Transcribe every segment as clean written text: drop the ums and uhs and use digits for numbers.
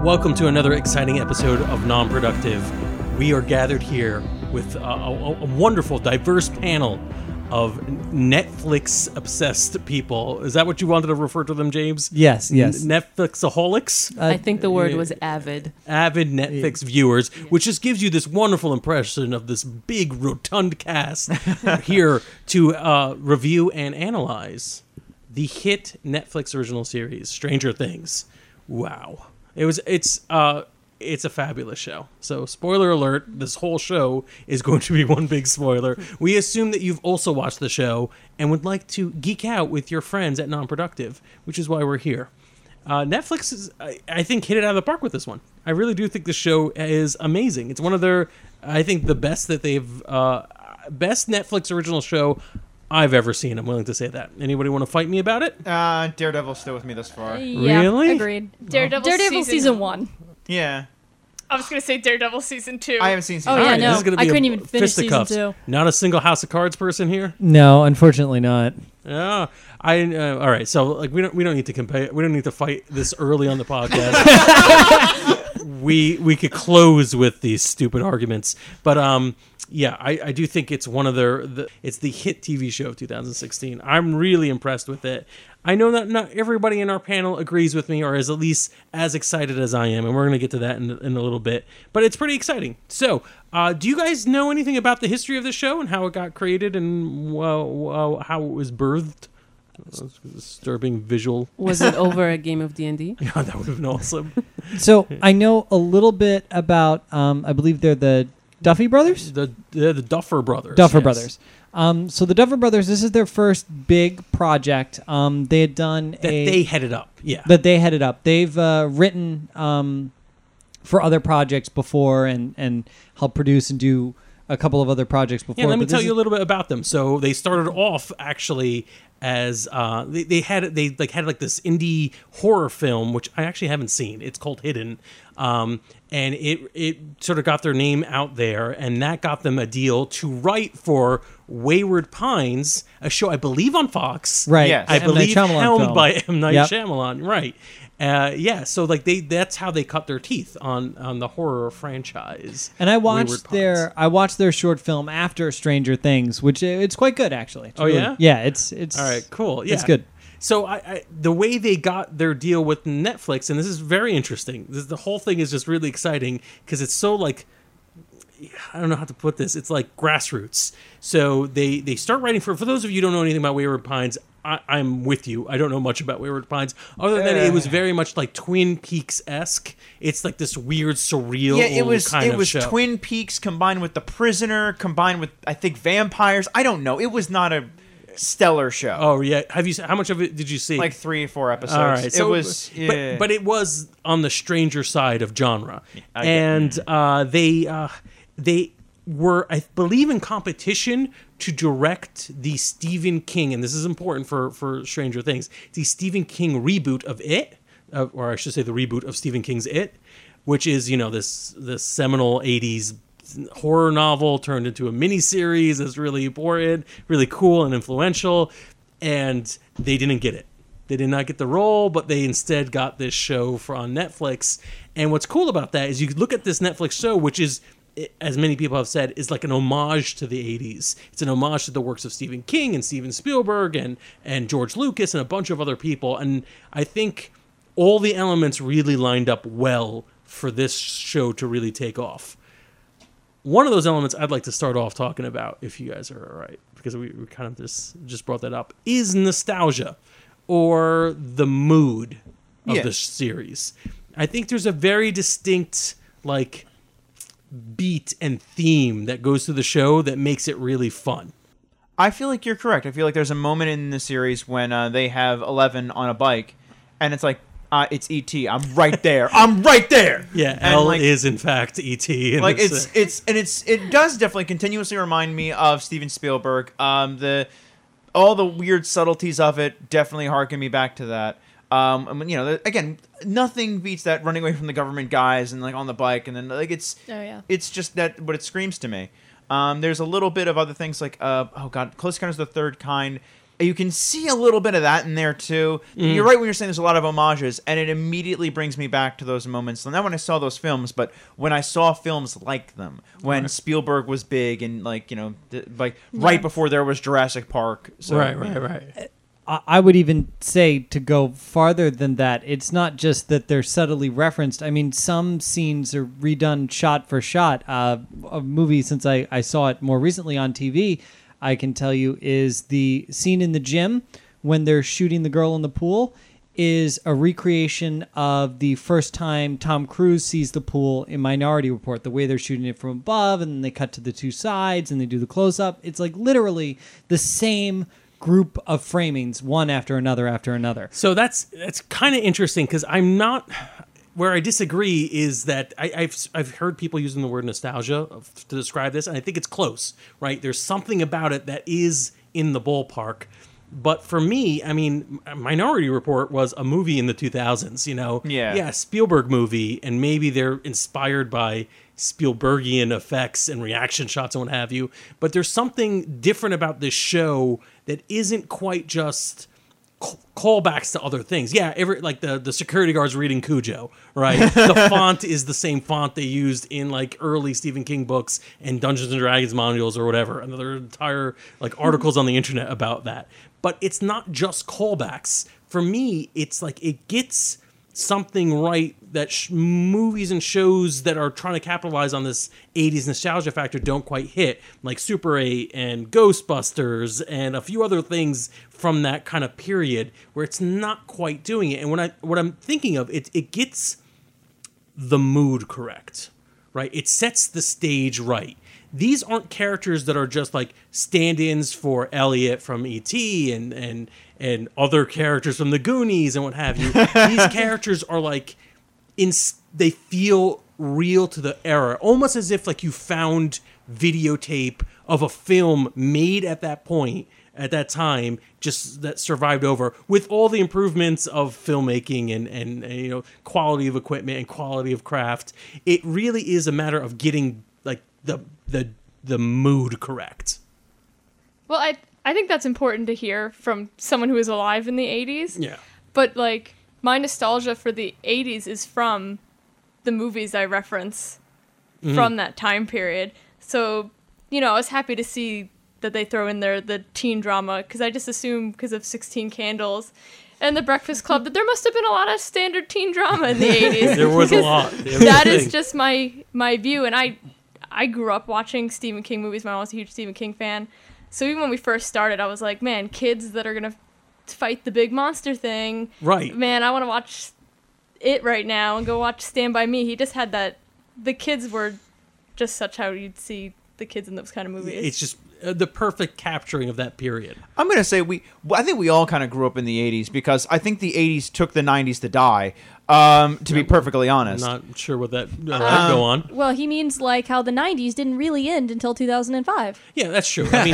Welcome to another exciting episode of Non-Productive. We are gathered here with a wonderful, diverse panel of Netflix-obsessed people. Is that what you wanted to refer to them, James? Yes. Netflixaholics? I think the word was avid. Avid Netflix viewers, which just gives you this wonderful impression of this big, rotund cast here to review and analyze the hit Netflix original series, Stranger Things. Wow. It's a fabulous show. So, spoiler alert, this whole show is going to be one big spoiler. We assume that you've also watched the show and would like to geek out with your friends at Non-Productive, which is why we're here. Netflix is, I think, hit it out of the park with this one. I really do think the show is amazing. It's one of their, I think, the best that they've, best Netflix original show I've ever seen. I'm willing to say that. Anybody want to fight me about it? Daredevil's still with me thus far. Yeah, Really? Agreed. Daredevil season 1. Yeah. I was going to say Daredevil season 2. I haven't seen season Oh, two. yeah, Alright, no. this is gonna be I a couldn't even finish season fisticuffs. 2. Not a single House of Cards person here? No, unfortunately not. Yeah, all right. So like we don't need to compare. We don't need to fight this early on the podcast. we could close with these stupid arguments, but yeah, I do think it's one of it's the hit TV show of 2016. I'm really impressed with it. I know that not everybody in our panel agrees with me or is at least as excited as I am, and we're going to get to that in a little bit. But it's pretty exciting. So, do you guys know anything about the history of the show and how it got created and how it was birthed? Disturbing visual. Was it over a game of D&D? Yeah, that would have been awesome. So I know a little bit about, I believe they're the Duffy brothers? The Duffer Brothers. Duffer yes. Brothers. So the Duffer Brothers, this is their first big project. They had done They headed up. Yeah. that they headed up. They've written for other projects before and helped produce and do a couple of other projects before. Yeah, let me but tell this you a is- little bit about them. So they started off actually as they had this indie horror film, which I actually haven't seen. It's called Hidden, and it sort of got their name out there, and that got them a deal to write for Wayward Pines, a show I believe on Fox. Right. Yes. I M. Night believe Shyamalan helmed film. by M. Night Yep. Shyamalan. Right. Yeah. So like that's how they cut their teeth on the horror franchise. And I Wayward Pines. watched their short film after Stranger Things, which it's quite good actually. It's Oh, yeah? Yeah, it's All right, cool. Yeah. It's good. So I the way they got their deal with Netflix, and this is very interesting. The whole thing is just really exciting because it's so like, I don't know how to put this. It's like grassroots. So they start writing for those of you who don't know anything about Wayward Pines. I'm with you. I don't know much about Wayward Pines, other than it was very much like Twin Peaks-esque. It's like this weird, surreal Yeah, it was show. Twin Peaks combined with The Prisoner, combined with, I think, vampires. I don't know. It was not a stellar show. Oh yeah, how much of it did you see? Like 3 or 4 episodes. All right, so it was, yeah. but it was on the stranger side of genre, I get and they were, I believe, in competition to direct the Stephen King, and this is important for Stranger Things, the Stephen King reboot of It, or I should say the reboot of Stephen King's It, which is this seminal 80s horror novel turned into a miniseries that's really important, really cool and influential, and they didn't get it. They did not get the role, but they instead got this show on Netflix. And what's cool about that is you look at this Netflix show, which is, as many people have said, is like an homage to the 80s. It's an homage to the works of Stephen King and Steven Spielberg and George Lucas and a bunch of other people. And I think all the elements really lined up well for this show to really take off. One of those elements I'd like to start off talking about, if you guys are all right, because we kind of just brought that up, is nostalgia or the mood of the series. I think there's a very distinct beat and theme that goes through the show that makes it really fun. I feel like you're correct. I feel like there's a moment in the series when they have Eleven on a bike, and it's like, it's E.T. I'm right there. I'm right there. Yeah, and L is in fact E.T. Like it does definitely continuously remind me of Steven Spielberg. All the weird subtleties of it definitely harken me back to that. Again, nothing beats that running away from the government guys and on the bike, and then it's just that what it screams to me. There's a little bit of other things like Close Encounters of the Third Kind. you can see a little bit of that in there too. You're right when you're saying there's a lot of homages, and it immediately brings me back to those moments. Not when I saw those films, but when I saw films like them. When Spielberg was big, and right before there was Jurassic Park. So, Right. I would even say, to go farther than that, it's not just that they're subtly referenced. I mean, some scenes are redone shot for shot. A movie, since I saw it more recently on TV, I can tell you, is the scene in the gym when they're shooting the girl in the pool is a recreation of the first time Tom Cruise sees the pool in Minority Report, the way they're shooting it from above, and then they cut to the two sides and they do the close-up. It's like literally the same group of framings, one after another. So that's kind of interesting, because I'm not... Where I disagree is that I've heard people using the word nostalgia to describe this, and I think it's close, right? There's something about it that is in the ballpark. But for me, I mean, Minority Report was a movie in the 2000s, you know? Yeah, Spielberg movie, and maybe they're inspired by Spielbergian effects and reaction shots and what have you. But there's something different about this show that isn't quite just callbacks to other things. Yeah, like the security guards reading Cujo, right? The font is the same font they used in like early Stephen King books and Dungeons and Dragons manuals or whatever. And there are entire like articles on the internet about that. But it's not just callbacks. For me, it's like it gets something right that movies and shows that are trying to capitalize on this 80s nostalgia factor don't quite hit, like Super 8 and Ghostbusters and a few other things from that kind of period where it's not quite doing it. And what I'm thinking of, it gets the mood correct, right? It sets the stage right. These aren't characters that are just like stand-ins for Elliot from E.T. and other characters from the Goonies and what have you. These characters are like, they feel real to the era, almost as if like you found videotape of a film made at that point, at that time, just that survived over with all the improvements of filmmaking and you know, quality of equipment and quality of craft. It really is a matter of getting like the mood correct. Well, I think that's important to hear from someone who was alive in the 80s. Yeah. But, like, my nostalgia for the 80s is from the movies I reference from that time period. So, you know, I was happy to see that they throw in there the teen drama, because I just assume because of 16 Candles and The Breakfast Club that there must have been a lot of standard teen drama in the 80s. There was a lot. That is just my view. And I grew up watching Stephen King movies. My mom was a huge Stephen King fan. So even when we first started, I was like, man, kids that are going to fight the big monster thing. Right. Man, I want to watch it right now and go watch Stand By Me. He just had that. The kids were just such how you'd see the kids in those kind of movies. It's just the perfect capturing of that period. I'm going to say I think we all kind of grew up in the 80s, because I think the 80s took the 90s to die, to be perfectly honest. I'm not sure what that... go on. Well, he means like how the 90s didn't really end until 2005. Yeah, that's true. I mean,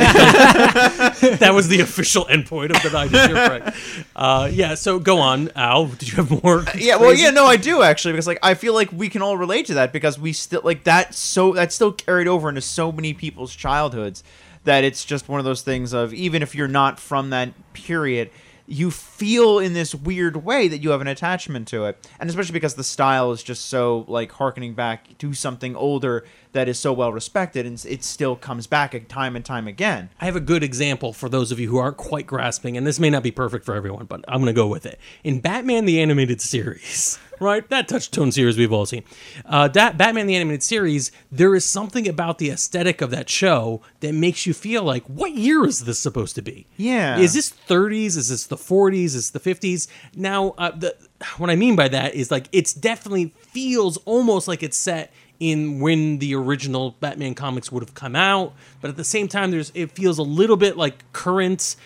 that was the official endpoint of the 90s. You're right. Yeah, so go on, Al. Did you have more? No, I do actually, because like I feel like we can all relate to that, because we still like that's still carried over into so many people's childhoods, that it's just one of those things of, even if you're not from that period, you feel in this weird way that you have an attachment to it. And especially because the style is just so like harkening back to something older that is so well respected, and it still comes back time and time again. I have a good example for those of you who aren't quite grasping, and this may not be perfect for everyone, but I'm going to go with it. In Batman the Animated Series, right? That touchstone series we've all seen. Batman the Animated Series, there is something about the aesthetic of that show that makes you feel like, what year is this supposed to be? Yeah. Is this 30s? Is this the 40s? Is this the 50s? Now, what I mean by that is like, it's definitely feels almost like it's set in when the original Batman comics would have come out, but at the same time, it feels a little bit like current,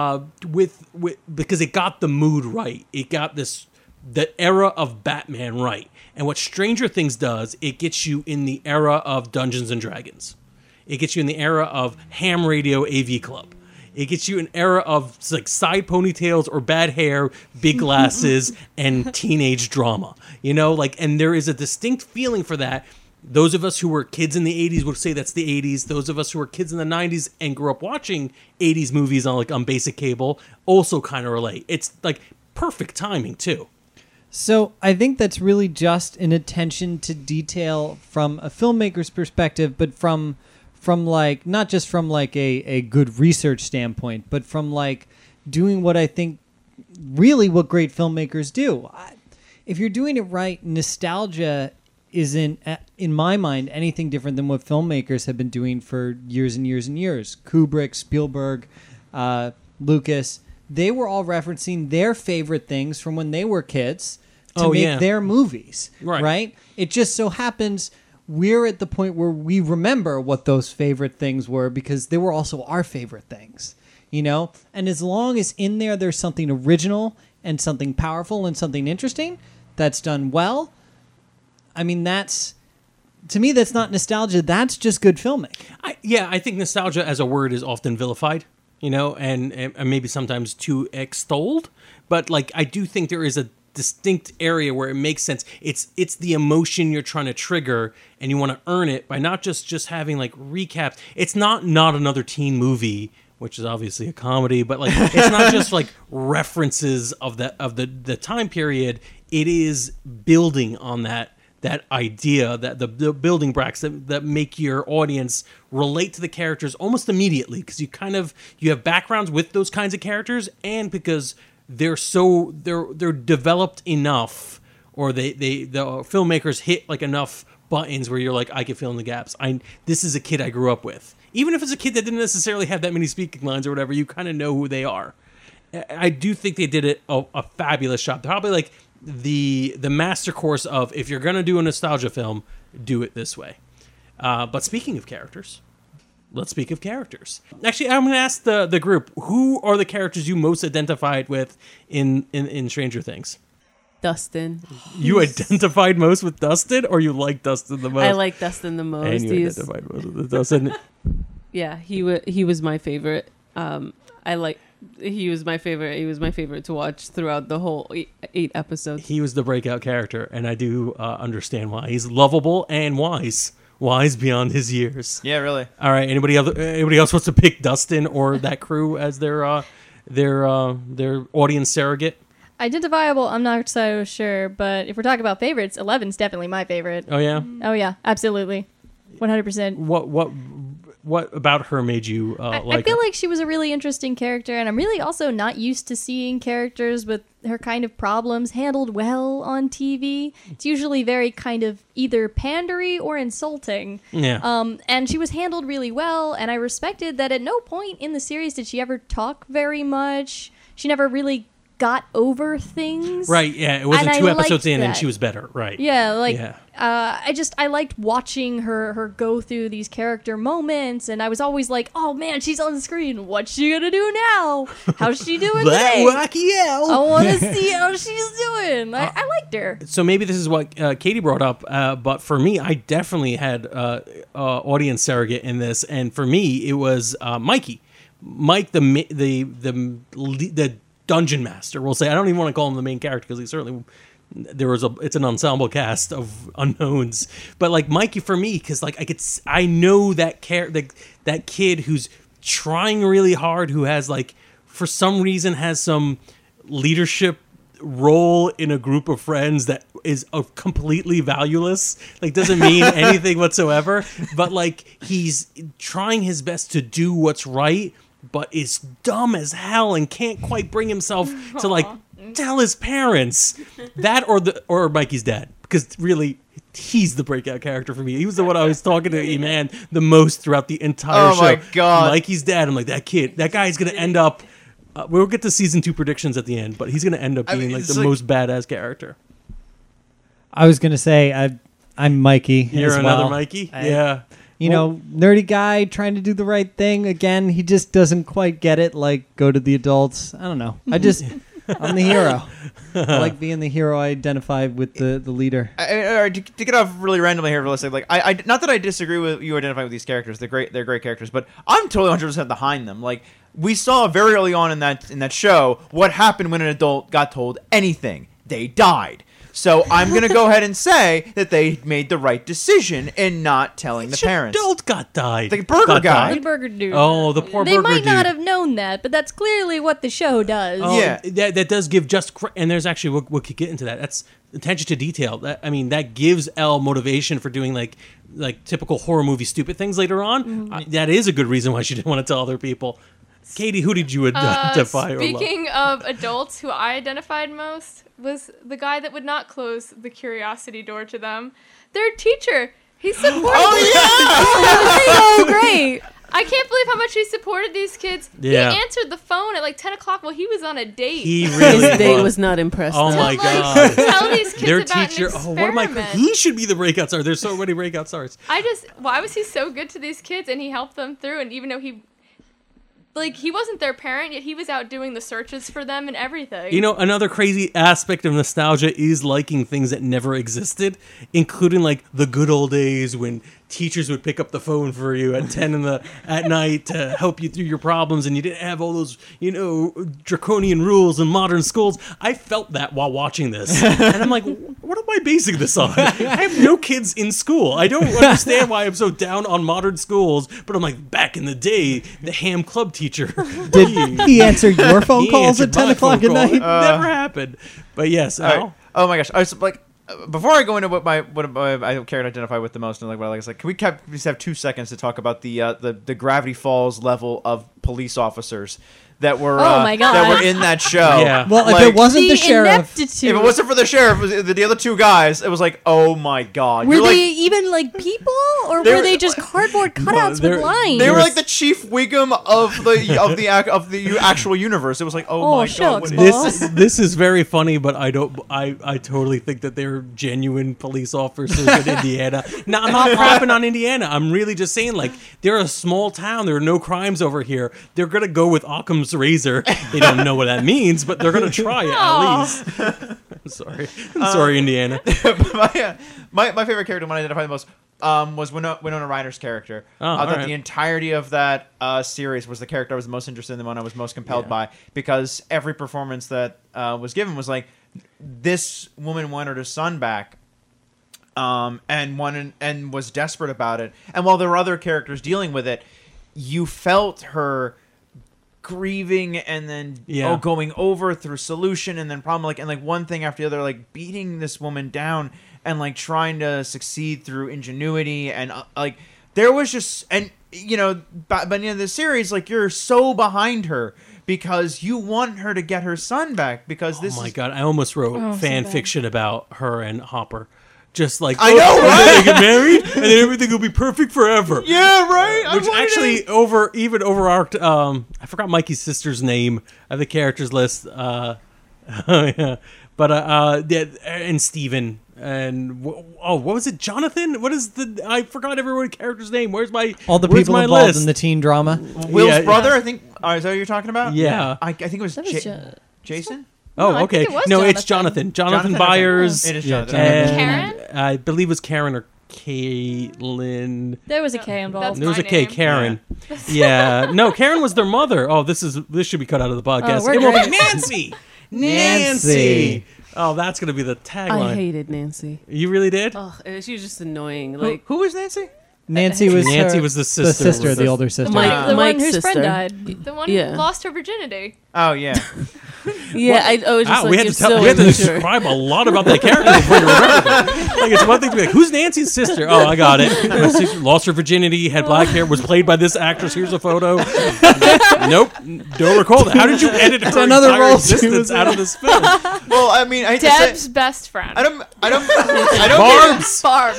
because it got the mood right. It got the era of Batman right. And what Stranger Things does, it gets you in the era of Dungeons and Dragons. It gets you in the era of ham radio AV Club. It gets you an era of like side ponytails or bad hair, big glasses, and teenage drama. You know, like, and there is a distinct feeling for that Those of us who were kids in the 80s would say that's the 80s. Those of us who were kids in the 90s and grew up watching 80s movies on basic cable also kind of relate. It's like perfect timing too. So I think that's really just an attention to detail from a filmmaker's perspective, but from like not just from like a good research standpoint, but from like doing what I think really what great filmmakers do. If you're doing it right, nostalgia isn't, in my mind, anything different than what filmmakers have been doing for years and years and years. Kubrick, Spielberg, Lucas, they were all referencing their favorite things from when they were kids to make their movies, right? It just so happens we're at the point where we remember what those favorite things were because they were also our favorite things, you know? And as long as in there's something original and something powerful and something interesting that's done well, I mean, to me, that's not nostalgia. That's just good filmmaking. I think nostalgia as a word is often vilified, you know, and maybe sometimes too extolled. But like, I do think there is a distinct area where it makes sense. It's the emotion you're trying to trigger, and you want to earn it by not just having like recaps. It's not another teen movie, which is obviously a comedy, but like it's not just like references of the time period. It is building on that idea, that the building blocks that make your audience relate to the characters almost immediately, because you have backgrounds with those kinds of characters, and because they're developed enough, or the filmmakers hit like enough buttons where you're like, I can fill in the gaps. This is a kid I grew up with. Even if it's a kid that didn't necessarily have that many speaking lines or whatever, you kind of know who they are. I do think they did it a fabulous job. Probably like the master course of, if you're going to do a nostalgia film, do it this way. But speaking of characters, let's speak of characters. Actually, I'm going to ask the group, who are the characters you most identified with in Stranger Things? Dustin. You identified most with Dustin, or you like Dustin the most? I like Dustin the most. And you identified most with Dustin. Yeah, he was my favorite. He was my favorite. He was my favorite to watch throughout the whole eight episodes. He was the breakout character, and I do understand why. He's lovable and wise beyond his years. Yeah, really. All right. Anybody else wants to pick Dustin or that crew as their audience surrogate? Identifiable, I'm not so sure, but if we're talking about favorites, 11's definitely my favorite. Oh yeah. Oh yeah, absolutely, 100%. What about her made you like? I feel her? like she was a really interesting character, and I'm really also not used to seeing characters with her kind of problems handled well on TV. It's usually very kind of either pandery or insulting. Yeah. And she was handled really well, and I respected that at no point in the series did she ever talk very much. She never really got over things. Right, yeah. It wasn't And 2 I episodes liked in and that. she was better, right. Yeah, like, Yeah. I liked watching her go through these character moments, and I was always like, oh man, she's on the screen. What's she gonna do now? How's she doing That today? wacky L. I want to see how she's doing. I liked her. So maybe this is what Katie brought up, but for me, I definitely had audience surrogate in this, and for me, it was Mikey. Mike, the dungeon master, we'll say. I don't even want to call him the main character because he certainly it's an ensemble cast of unknowns. But like Mikey for me, because like I know that that kid who's trying really hard, who has like for some reason has some leadership role in a group of friends that is completely valueless, like doesn't mean anything whatsoever, but like he's trying his best to do what's right, but is dumb as hell and can't quite bring himself to like tell his parents. That or Mikey's dad, because really he's the breakout character for me. He was the one I was talking to E-Man the most throughout the entire show. Oh my God. Mikey's dad, I'm like, that guy's gonna end up we'll get to season 2 predictions at the end, but he's gonna end up being like the most badass character. I was gonna say I'm Mikey. You're as another well. Mikey? Yeah. You know, nerdy guy trying to do the right thing. Again, he just doesn't quite get it. Like, go to the adults. I don't know. I'm the hero. I like being the hero. I identify with the leader. To get off really randomly here for a second, like I not that I disagree with you identifying with these characters. They're great characters, but I'm totally 100% behind them. Like we saw very early on in that show what happened when an adult got told anything. They died. So I'm going to go ahead and say that they made the right decision in not telling the Which parents. adult died? The burger Got guy. The burger dude. Oh, the poor They burger might not dude. have known that, but that's clearly what the show does. Oh, Yeah. that does give and there's actually we could get into that. That's attention to detail. That gives Elle motivation for doing like typical horror movie stupid things later on. That is a good reason why she didn't want to tell other people. Katie, who did you identify or love? Speaking of adults, who I identified most was the guy that would not close the curiosity door to them. Their teacher. He supported So great. I can't believe how much he supported these kids. Yeah. He answered the phone at like 10 o'clock while he was on a date. He really His date was not impressed. Oh though. my Like, god. tell these kids Their about teacher. an Oh, what am I? experiment. He should be the breakout star. There's so many breakout stars. Why was he so good to these kids and he helped them through? And even though he wasn't their parent, yet he was out doing the searches for them and everything. You know, another crazy aspect of nostalgia is liking things that never existed, including like the good old days when teachers would pick up the phone for you at 10 at night to help you through your problems, and you didn't have all those, draconian rules in modern schools. I felt that while watching this, and I'm like, what am I basing this on? I have no kids in school. I don't understand why I'm so down on modern schools, but I'm like, back in the day, the ham club teacher. Did he answer your phone He calls answered at 10 my o'clock phone at call. night? It never happened. But yes, All right. Al? Oh my gosh! I was like, before I go into what I care to identify with the most, and like what I like, it's like, can we just have 2 seconds to talk about the Gravity Falls level of police officers that were Oh my God. that were in that show? Yeah. Well, Like, if it wasn't The the sheriff, ineptitude. if it wasn't for the sheriff, it was the other two guys, it was like, oh my god! Were You're they like, even like people, or They were were- they just cardboard cutouts they're- with lines? they were like the Chief Wiggum of the actual universe. It was like, oh Oh, my shucks, god! What is boss. This is very funny, but I totally think that they're genuine police officers in Indiana. Now, I'm not crapping on Indiana. I'm really just saying, like, they're a small town. There are no crimes over here. They're gonna go with Occam's razor. They don't know what that means, but they're gonna try it at least. I'm sorry, Indiana. my favorite character, when I identified the most, was Winona Ryder's character. Oh, I thought alright. the entirety of that series was the character I was the most interested in, the one I was most compelled by, because every performance that was given was like, this woman wanted her son back, and was desperate about it. And while there were other characters dealing with it, you felt her grieving and then going over through solution and then problem, and one thing after the other, like beating this woman down and like trying to succeed through ingenuity, and there was just, and by the end of the series, like, you're so behind her because you want her to get her son back, because this Oh my is god, I almost wrote Oh, so fan bad. fiction about her and Hopper. Just like, I know, and right? then they get married, and then everything will be perfect forever. yeah, right. I Which wanted actually it. overarched. I forgot Mikey's sister's name. I have the characters list. Yeah. But and Steven and what was it? Jonathan? What is I forgot everyone's character's name. Where's all the where's people my involved list? in the teen drama. Will's Yeah, brother, I think. Is that what you're talking about? Yeah. I think it was That was Jason. Oh, No, I okay. think it was No, it's Jonathan. Jonathan okay. Byers. It is Yeah, Jonathan. And Karen? I believe it was Karen or Caitlin. There was a K involved. That's There was my a K, name. Karen. Yeah. No, Karen was their mother. Oh, this should be cut out of the podcast. we're It will be good. Nancy. Nancy. Oh, that's gonna be the I tagline. hated Nancy. You really did? Oh, she was just annoying. Who, Like who was Nancy? Nancy was Nancy her- was the sister. the older sister. Mike- the one Mike's whose sister. friend died. The one Yeah. who lost her virginity. Oh yeah. Yeah, I was just Wow, like, we had you're to tell. so We had to immature. describe a lot about that character before you remember it. Like, it's one thing to be like, "Who's Nancy's sister?" Oh, I got it. My sister lost her virginity, had black hair, was played by this actress. Here's a photo. Nope, don't recall that. How did you edit her another entire role she existence was out of this film? Well, I mean, I hate to Deb's say, best friend. I don't Barb's. Barb.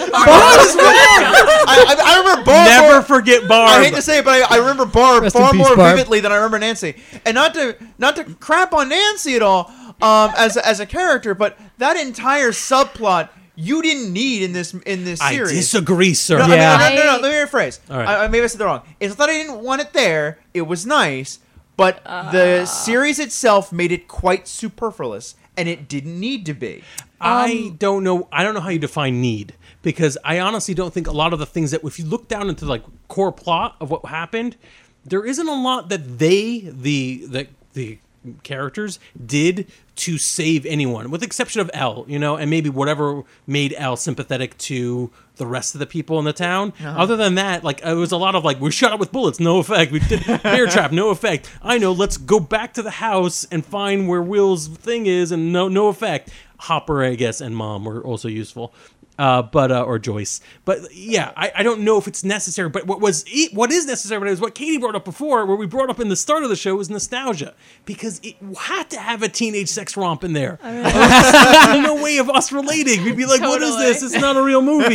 I remember Barb. Never more- forget I Barb. hate to say it, but I remember Barb Rest in far peace, more Barb. vividly than I remember Nancy. And not to crap on Nancy at all, as a character, but that entire subplot you didn't need in this I series. disagree, sir. No, Yeah. I mean, no, let me rephrase. All right. I maybe I said that wrong. It's not that I didn't want it there. It was nice, but the series itself made it quite superfluous, and it didn't need to be. I don't know. I don't know how you define need, because I honestly don't think a lot of the things that, if you look down into like core plot of what happened, there isn't a lot that the characters did to save anyone, with the exception of Elle, and maybe whatever made Elle sympathetic to the rest of the people in the town. Other than that, like, it was a lot of like, we shot it with bullets, no effect. We did bear trap, no effect. I know, let's go back to the house and find where Will's thing is, and no effect. Hopper, I guess, and Mom were also useful. Or Joyce. But yeah, I don't know if it's necessary. But what is necessary is what Katie brought up before, where we brought up in the start of the show, is nostalgia, because it had to have a teenage sex romp in there. There's no way of us relating. We'd be like, "What is this? It's not a real movie."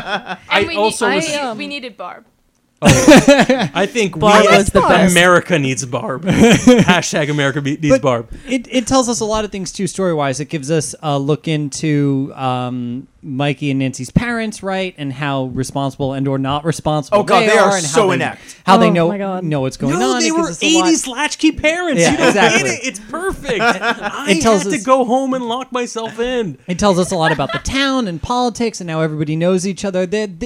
We needed Barb. I think Barb was the best. America needs Barb. Hashtag America needs Barb. It tells us a lot of things too, story-wise. It gives us a look into Mikey and Nancy's parents, right, and how responsible and or not responsible. Oh God, they are and so how inept. How they Oh, my God. know what's going No, on. they It were gives us a lot- 80s latchkey parents. Yeah, You don't exactly. get it. It's perfect. I It tells had to us- go home and lock myself in. It tells us a lot about the town and politics and how everybody knows each other.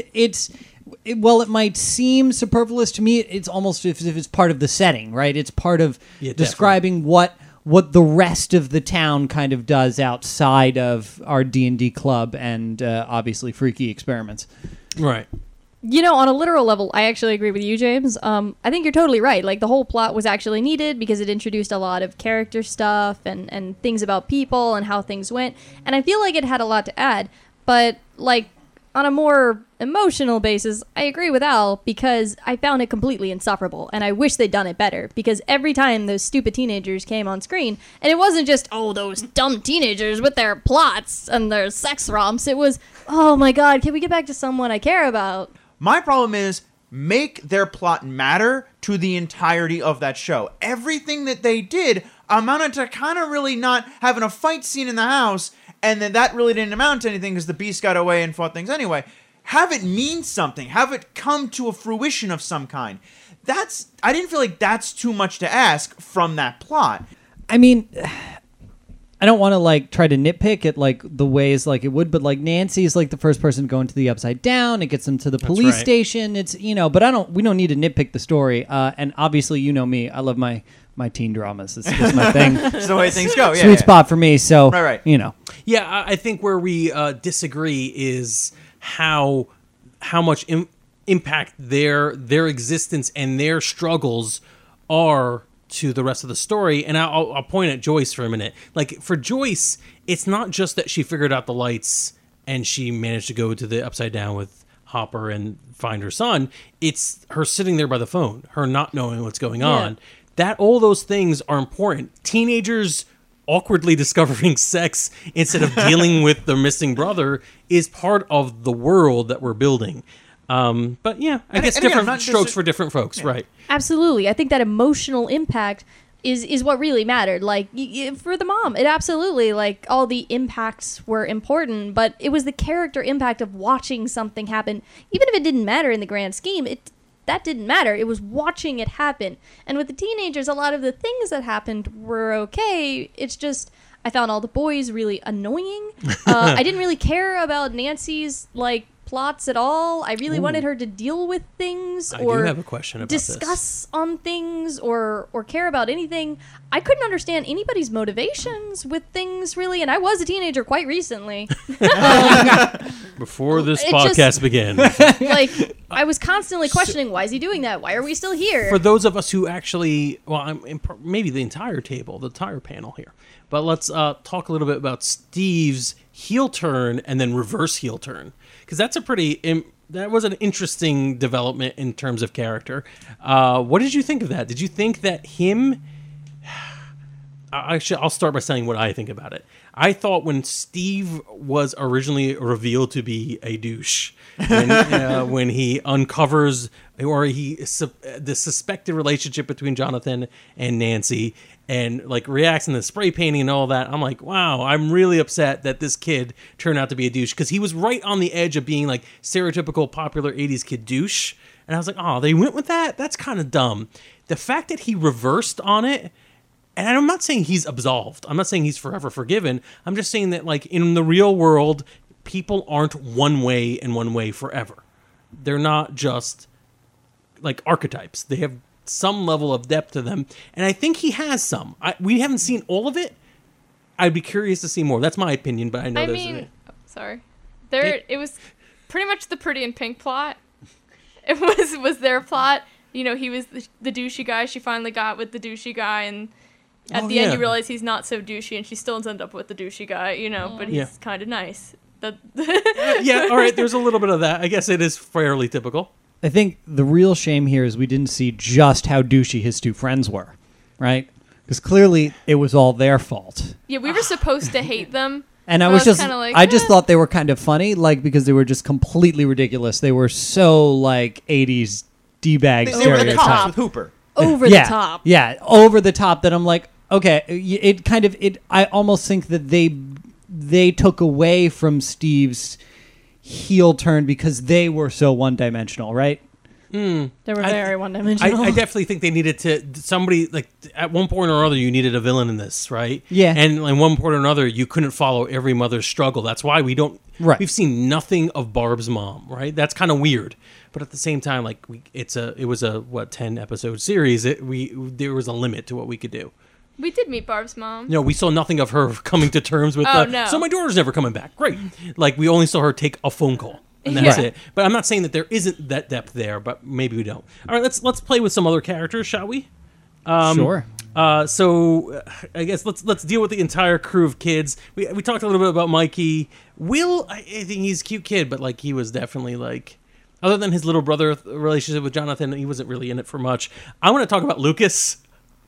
While it might seem superfluous to me, it's almost as if it's part of the setting, right? It's part of Yeah, describing what the rest of the town kind of does outside of our D&D club and obviously freaky experiments. Right. On a literal level, I actually agree with you, James. I think you're totally right. Like, the whole plot was actually needed because it introduced a lot of character stuff and things about people and how things went. And I feel like it had a lot to add. But, like, on a more emotional basis, I agree with Al because I found it completely insufferable, and I wish they'd done it better, because every time those stupid teenagers came on screen, and it wasn't just, oh, those dumb teenagers with their plots and their sex romps, it was, oh my God, can we get back to someone I care about? My problem is, make their plot matter to the entirety of that show. Everything that they did amounted to kind of really not having a fight scene in the house, and then that really didn't amount to anything because the Beast got away and fought things anyway. Have it mean something. Have it come to a fruition of some kind. I didn't feel like that's too much to ask from that plot. I mean, I don't want to like try to nitpick at like the ways like it would, but like Nancy is like the first person going to the Upside Down. It gets them to the police right. station. It's but we don't need to nitpick the story. And obviously, me, I love my teen dramas. It's my thing. That's the way things go. Yeah, Sweet spot for me. So Right. Yeah, I think where we disagree is how much impact their existence and their struggles are to the rest of the story. And I'll point at Joyce for a minute. Like, for Joyce, it's not just that she figured out the lights and she managed to go to the Upside Down with Hopper and find her son. It's her sitting there by the phone, her not knowing what's going on. That all those things are important. Teenagers awkwardly discovering sex instead of dealing with their missing brother is part of the world that we're building. But yeah, I guess different strokes for different folks, right? Absolutely. I think that emotional impact is what really mattered. Like, for the mom, it absolutely, like, all the impacts were important, but it was the character impact of watching something happen. Even if it didn't matter in the grand scheme, that didn't matter. It was watching it happen. And with the teenagers, a lot of the things that happened were okay. It's just, I found all the boys really annoying. I didn't really care about Nancy's, like, plots at all. I really wanted her to deal with things I or do have a question about discuss on things or care about anything. I couldn't understand anybody's motivations with things, really, and I was a teenager quite recently. Before this It podcast just- began. Like, I was constantly questioning, why is he doing that? Why are we still here? For those of us who actually, maybe the entire table, the entire panel here, but let's talk a little bit about Steve's heel turn and then reverse heel turn, because that's that was an interesting development in terms of character. What did you think of that? Did you think that him? I'll start by saying what I think about it. I thought when Steve was originally revealed to be a douche, when he uncovers the suspected relationship between Jonathan and Nancy, and like reacts in the spray painting and all that, I'm like, wow, I'm really upset that this kid turned out to be a douche, because he was right on the edge of being like stereotypical popular 80s kid douche. And I was like, oh, they went with that? That's kind of dumb. The fact that he reversed on it, and I'm not saying he's absolved. I'm not saying he's forever forgiven. I'm just saying that, like, in the real world, people aren't one way and one way forever. They're not just, like, archetypes. They have some level of depth to them, and I think he has some. We haven't seen all of it. I'd be curious to see more. That's my opinion, but I know Sorry. It was pretty much the Pretty in Pink plot. It was their plot. You know, he was the douchey guy. She finally got with the douchey guy, and at the end you realize he's not so douchey, and she still ends up with the douchey guy, you know, but he's kind of nice. Yeah, all right, there's a little bit of that. I guess it is fairly typical. I think the real shame here is we didn't see just how douchey his two friends were, right? Because clearly it was all their fault. Yeah, we were supposed to hate them. And I just thought they were kind of funny, like, because they were just completely ridiculous. They were so, like, 80s D-bag They were the stereotypes. cops with Hooper. Over the top. Yeah, over the top that I'm like, okay, I almost think that they took away from Steve's heel turn because they were so one-dimensional, right? They were very one-dimensional. I definitely think they needed somebody, like, at one point or another, you needed a villain in this, right? Yeah. And at one point or another, you couldn't follow every mother's struggle. That's why we've seen nothing of Barb's mom, right? That's kind of weird. But at the same time, like, it was a 10-episode series. There was a limit to what we could do. We did meet Barb's mom. No, we saw nothing of her coming to terms with so my daughter's never coming back. Great. Like, we only saw her take a phone call. And that's it. But I'm not saying that there isn't that depth there, but maybe we don't. All right, let's play with some other characters, shall we? Sure. So I guess let's deal with the entire crew of kids. We talked a little bit about Mikey. Will, I think he's a cute kid, but like he was definitely like, other than his little brother relationship with Jonathan, he wasn't really in it for much. I want to talk about Lucas.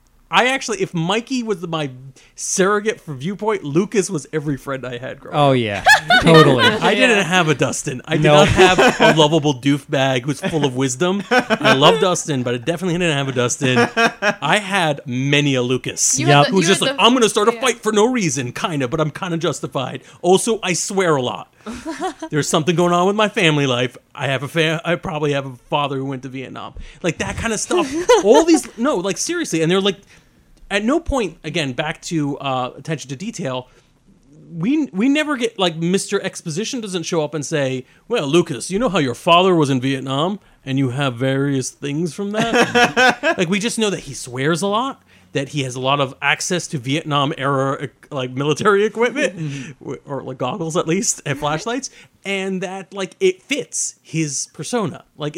If Mikey was my surrogate for Viewpoint, Lucas was every friend I had growing up. Oh, yeah. Totally. I didn't have a Dustin. I did not have a lovable doofbag who's full of wisdom. I love Dustin, but I definitely didn't have a Dustin. I had many a Lucas. Who's just like, I'm going to start a fight for no reason, kind of, but I'm kind of justified. Also, I swear a lot. There's something going on with my family life. I probably have a father who went to Vietnam. Like, that kind of stuff. All these, no, like, seriously. And they're like, at no point, again, back to attention to detail, we never get, like, Mr. Exposition doesn't show up and say, well, Lucas, you know how your father was in Vietnam and you have various things from that? Like, we just know that he swears a lot, that he has a lot of access to Vietnam era, like, military equipment, or like goggles at least, and flashlights, and that, like, it fits his persona. Like,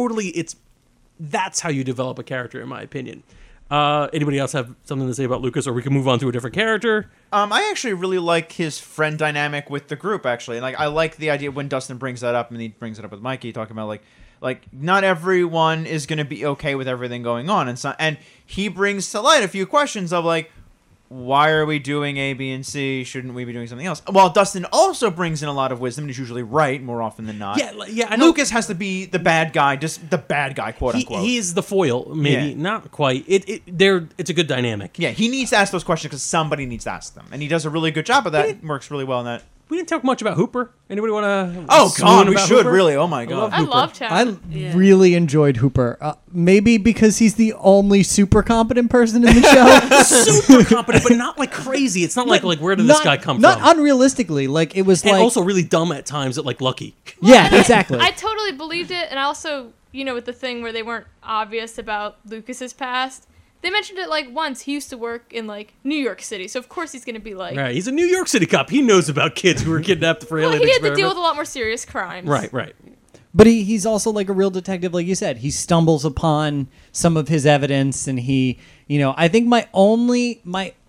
that's how you develop a character, in my opinion. Anybody else have something to say about Lucas, or we can move on to a different character? I actually really like his friend dynamic with the group, actually. And, like, I like the idea when Dustin brings that up, and he brings it up with Mikey, talking about, like not everyone is going to be okay with everything going on. And he brings to light a few questions of, like, why are we doing A, B, and C? Shouldn't we be doing something else? Well, Dustin also brings in a lot of wisdom, and he's usually right more often than not. Yeah. I know. Lucas has to be the bad guy, just the bad guy, quote unquote. He's the foil, maybe not quite. It's a good dynamic. Yeah, he needs to ask those questions because somebody needs to ask them, and he does a really good job of that. It works really well in that. We didn't talk much about Hooper. Anybody want to? Oh God, we should Hooper? Really. Oh my God, I loved him. Really enjoyed Hooper. Maybe because he's the only super competent person in the show. Super competent, but not like crazy. It's not like where did this guy come from? Not unrealistically. Like it was, and like also really dumb at times. At like Lucky. Yeah, exactly. I totally believed it, and I also, with the thing where they weren't obvious about Lucas's past. They mentioned it like once. He used to work in like New York City, so of course he's going to be like. Right, he's a New York City cop. He knows about kids who were kidnapped for alien experiments. He had to deal with a lot more serious crimes. Right. But he's also like a real detective, like you said. He stumbles upon some of his evidence, and he, I think my only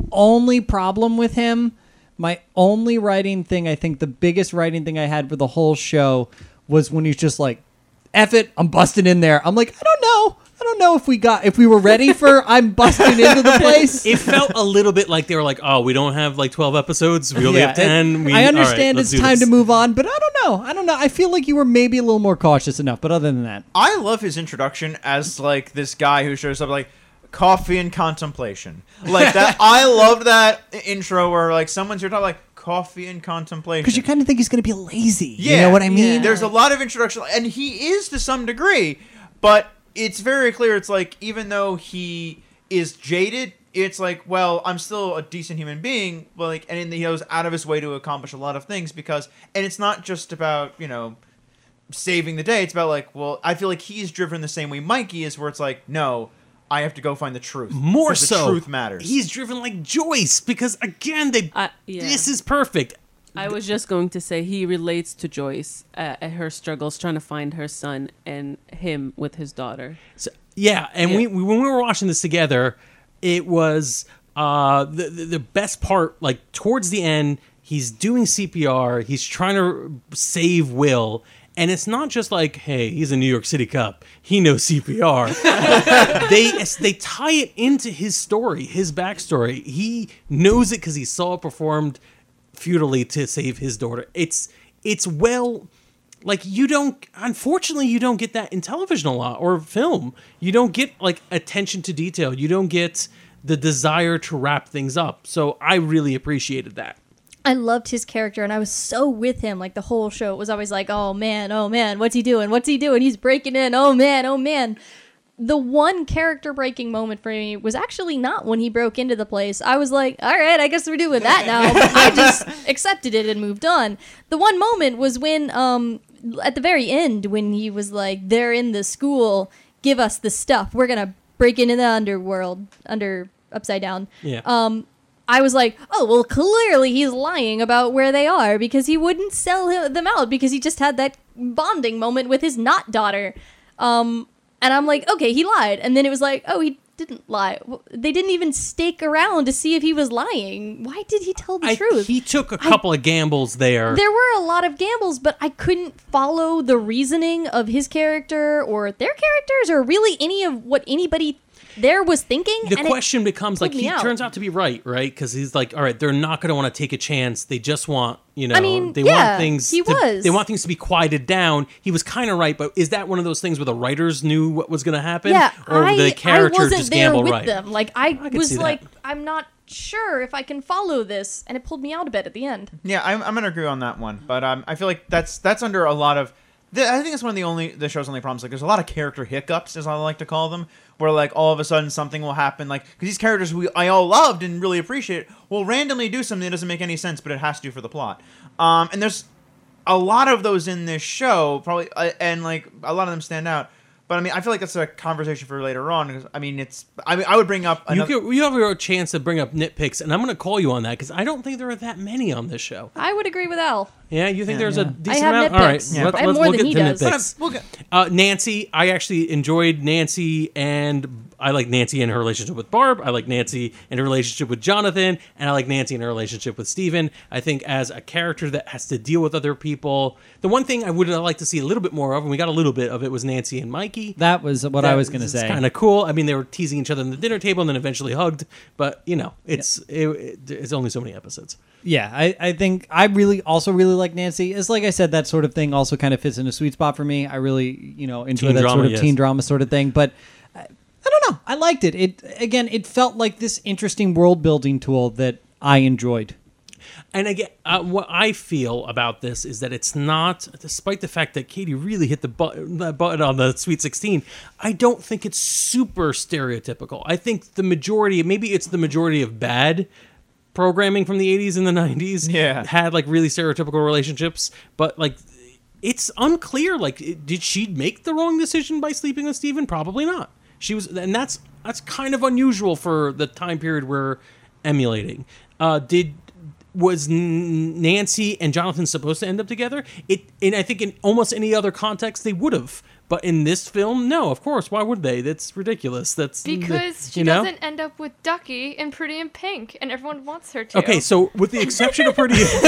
problem with him, my only writing thing, I think the biggest writing thing I had for the whole show was when he's just like, F it, I'm busting in there. I'm like, I don't know if we were ready for I'm busting into the place. It felt a little bit like they were like, oh, we don't have like 12 episodes. We only have 10. I understand it's time to move on, but I don't know. I feel like you were maybe a little more cautious enough, but other than that. I love his introduction as like this guy who shows up like coffee and contemplation. Like that. I love that intro where like someone's here talking like coffee and contemplation. Because you kind of think he's going to be lazy. Yeah, you know what I mean? Yeah. There's a lot of introduction, and he is to some degree, but it's very clear. It's like, even though he is jaded, it's like, well, I'm still a decent human being. Well, like, and he goes out of his way to accomplish a lot of things and it's not just about, saving the day. It's about like, well, I feel like he's driven the same way Mikey is, where it's like, no, I have to go find the truth. More 'Cause so, the truth matters. He's driven like Joyce because again, Yeah. this is perfect. I was just going to say he relates to Joyce at her struggles trying to find her son and him with his daughter. So, yeah, and Yeah. we when we were watching this together, it was the best part. Like towards the end, he's doing CPR. He's trying to save Will, and it's not just like, hey, he's a New York City cop. He knows CPR. they tie it into his story, his backstory. He knows it because he saw it performed futilely to save his daughter. It's well, like unfortunately you don't get that in television a lot or film. You don't get like attention to detail. You don't get the desire to wrap things up. So I really appreciated that. I loved his character, and I was so with him. Like the whole show, it was always like, oh man, what's he doing? What's he doing? He's breaking in. Oh man. The one character breaking moment for me was actually not when he broke into the place. I was like, all right, I guess we're doing that now. But I just accepted it and moved on. The one moment was when, at the very end, when he was like, they're in the school, give us the stuff. We're going to break into the underworld, upside down. Yeah. I was like, oh, well, clearly he's lying about where they are because he wouldn't sell them out because he just had that bonding moment with his not daughter. And I'm like, okay, he lied. And then it was like, oh, he didn't lie. They didn't even stake around to see if he was lying. Why did he tell the truth? He took a couple of gambles there. There were a lot of gambles, but I couldn't follow the reasoning of his character or their characters or really any of what anybody there was thinking. The and question becomes like, pulled he me out. turns out to be right? Because he's like, all right, they're not going to want to take a chance. They just want, I mean, they yeah, want things. he was. They want things to be quieted down. He was kind of right, but is that one of those things where the writers knew what was going to happen? Yeah, or the I character wasn't just there gamble with right? them. Like I could was see that. like, I'm not sure if I can follow this, and it pulled me out a bit at the end. Yeah, I'm gonna agree on that one, but I feel like that's under a lot of. I think it's one of the show's only problems. Like, there's a lot of character hiccups, as I like to call them, where like all of a sudden something will happen. Like, because these characters I all loved and really appreciate will randomly do something that doesn't make any sense, but it has to for the plot. And there's a lot of those in this show, probably, and like a lot of them stand out. But I mean, I feel like that's a conversation for later on. Because I mean, I would bring up You have a chance to bring up nitpicks, and I'm going to call you on that because I don't think there are that many on this show. I would agree with Al. Yeah, you think there's a decent I have amount? nitpicks. All right, Yeah, I have more we'll than get he to does. nitpicks. We'll get, Nancy, I actually enjoyed Nancy, and I like Nancy in her relationship with Barb. I like Nancy in her relationship with Jonathan, and I like Nancy in her relationship with Steven. I think as a character that has to deal with other people, the one thing I would like to see a little bit more of, and we got a little bit of it, was Nancy and Mikey. That was what I was going to say. It's kind of cool. I mean, they were teasing each other on the dinner table and then eventually hugged, but it's only so many episodes. Yeah, I think I really like Nancy. It's like I said, that sort of thing also kind of fits in a sweet spot for me. I really, enjoy Teen that drama, sort of yes. teen drama sort of thing. But I don't know. I liked it. It felt like this interesting world building tool that I enjoyed. And again, what I feel about this is that it's not, despite the fact that Katie really hit that button on the Sweet 16, I don't think it's super stereotypical. I think maybe it's the majority of bad programming from the 80s and the 90s had like really stereotypical relationships, but like it's unclear, like, did she make the wrong decision by sleeping with Steven? Probably not. She was, and that's kind of unusual for the time period we're emulating. Was Nancy and Jonathan supposed to end up together? And I think in almost any other context they would have. But in this film, no, of course. Why would they? That's ridiculous. That's because she doesn't end up with Ducky in Pretty in Pink, and everyone wants her to. Okay, so with the exception of Pretty in Pink,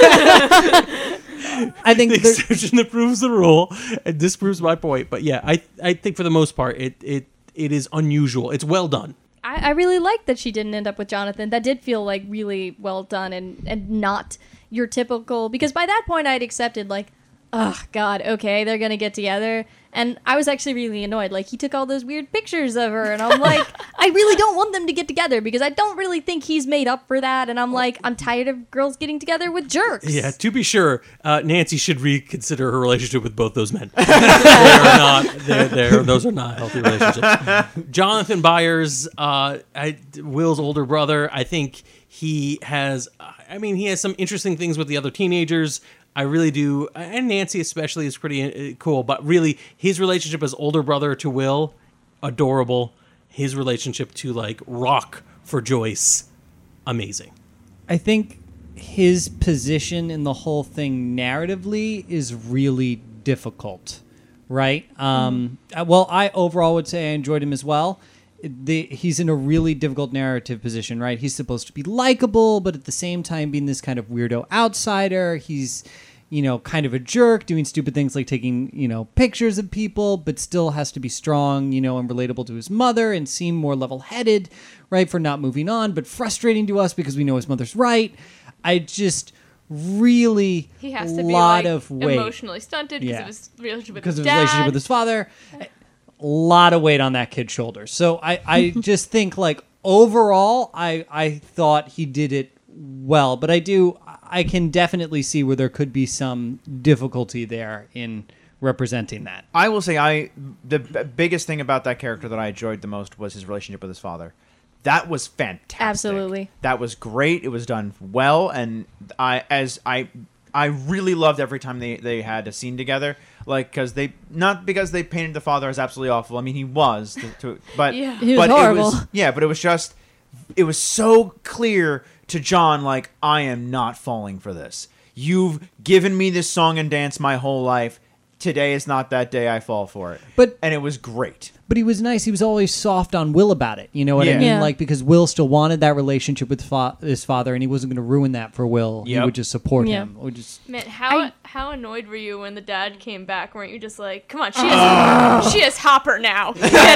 I think the exception that proves the rule and disproves my point. But yeah, I think for the most part, it is unusual. It's well done. I really liked that she didn't end up with Jonathan. That did feel like really well done and not your typical, because by that point I'd accepted like, oh God, okay, they're gonna get together. And I was actually really annoyed. Like, he took all those weird pictures of her, and I'm like, I really don't want them to get together because I don't really think he's made up for that. And I'm like, I'm tired of girls getting together with jerks. Yeah, to be sure, Nancy should reconsider her relationship with both those men. Those are not healthy relationships. Jonathan Byers, Will's older brother, I think he has some interesting things with the other teenagers. I really do, and Nancy especially is pretty cool. But really, his relationship as older brother to Will, adorable. his relationship to like rock for Joyce, amazing. I think his position in the whole thing narratively is really difficult, right? Well, I overall would say I enjoyed him as well. He's in a really difficult narrative position, right? He's supposed to be likable, but at the same time being this kind of weirdo outsider. He's, kind of a jerk, doing stupid things like taking, pictures of people, but still has to be strong, and relatable to his mother and seem more level-headed, right, for not moving on, but frustrating to us because we know his mother's right. I just really He has to be lot like of weight. emotionally stunted because Yeah. of his relationship with Because his of his dad. relationship with his father. A lot of weight on that kid's shoulders. So I just think like overall I thought he did it well, but I can definitely see where there could be some difficulty there in representing that. I will say the biggest thing about that character that I enjoyed the most was his relationship with his father. That was fantastic. Absolutely. That was great. It was done well, and I really loved every time they had a scene together. Like, because they painted the father as absolutely awful. I mean, he was, but Yeah. He was horrible. But it was so clear to John, like, I am not falling for this. You've given me this song and dance my whole life. Today is not that day I fall for it. And it was great. But he was nice. He was always soft on Will about it. You know what I Yeah. mean? Yeah. Like, because Will still wanted that relationship with his father, and he wasn't going to ruin that for Will. He Yep. would just support Yeah. him. Would just Man, how annoyed were you when the dad came back? Weren't you just like, come on, she is Hopper now.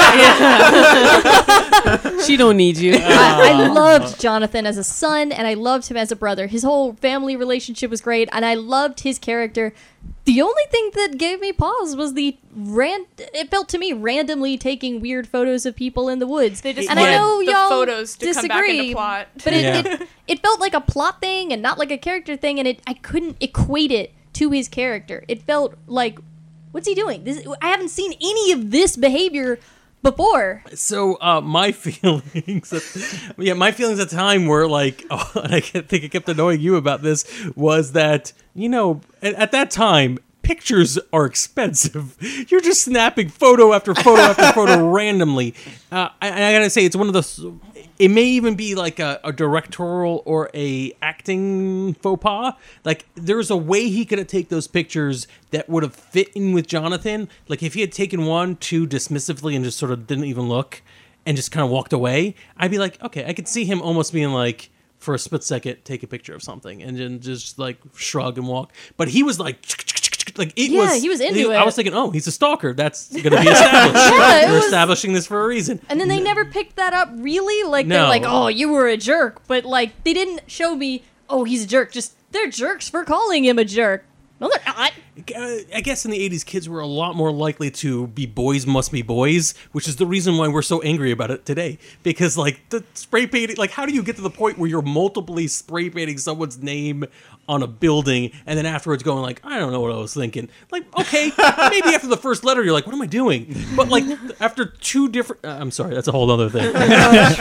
She don't need you. I loved Jonathan as a son, and I loved him as a brother. His whole family relationship was great, and I loved his character. The only thing that gave me pause was it felt to me randomly taking weird photos of people in the woods. They just and wanted I know the y'all photos to disagree, come back into plot. but Yeah. it felt like a plot thing and not like a character thing, and I couldn't equate it to his character. It felt like, what's he doing? I haven't seen any of this behavior before. So my feelings, at the time were like, and I think it kept annoying you about this, was that at that time pictures are expensive. You're just snapping photo after photo after photo randomly. I gotta say, it's one of those. It may even be like a directorial or a acting faux pas. Like, there's a way he could have taken those pictures that would have fit in with Jonathan. Like, if he had taken one too dismissively and just sort of didn't even look and just kind of walked away, I'd be like, okay, I could see him almost being like, for a split second, take a picture of something and then just like shrug and walk. But he was like it Yeah, was. he was into I it. was thinking, oh, he's a stalker. That's going to be established. Yeah, it We're was- establishing this for a reason. And then they never picked that up, really? Like, No. they're like, oh, you were a jerk. But, like, they didn't show me, oh, he's a jerk. Just, they're jerks for calling him a jerk. No, they're not. I guess in the 80s, kids were a lot more likely to be boys must be boys, which is the reason why we're so angry about it today. Because, like, the spray painting, like, how do you get to the point where you're multiply spray painting someone's name on a building and then afterwards going, like, I don't know what I was thinking. Like, okay, maybe after the first letter, you're like, what am I doing? But, like, after two different... I'm sorry, that's a whole other thing. But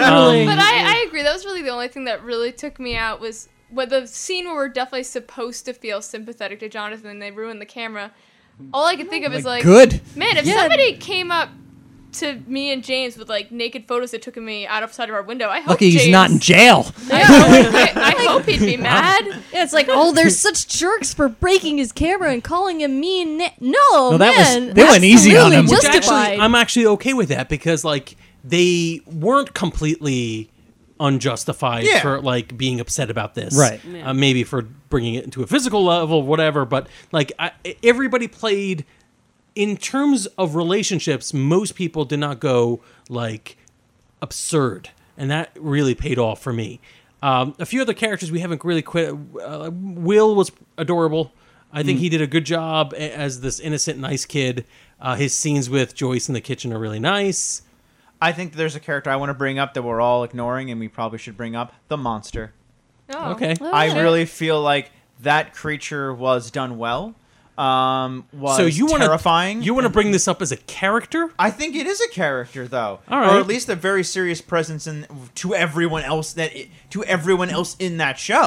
I agree. That was really the only thing that really took me out was the scene where we're definitely supposed to feel sympathetic to Jonathan and they ruin the camera. All I could think of is like, good. man, if Yeah. somebody came up to me and James with like naked photos that took me out of sight of our window, I hope Lucky he's James, not in jail. I hope he'd be mad. Yeah, it's like, oh, they're such jerks for breaking his camera and calling him mean. No, that was- man. they went easy on absolutely him. Which Justified. actually, I'm actually okay with that because, like, they weren't completely unjustified Yeah. for, like, being upset about this. Right. Yeah. Maybe for bringing it into a physical level, whatever. But, like, everybody played... In terms of relationships, most people did not go, like, absurd. And that really paid off for me. A few other characters we haven't really quit. Will was adorable. I think he did a good job as this innocent, nice kid. His scenes with Joyce in the kitchen are really nice. I think there's a character I want to bring up that we're all ignoring and we probably should bring up, the monster. Oh. Okay. I really feel like that creature was done well. Was So you want terrifying. You want to bring this up as a character? I think it is a character, though, All right. or at least a very serious presence to everyone else in that show.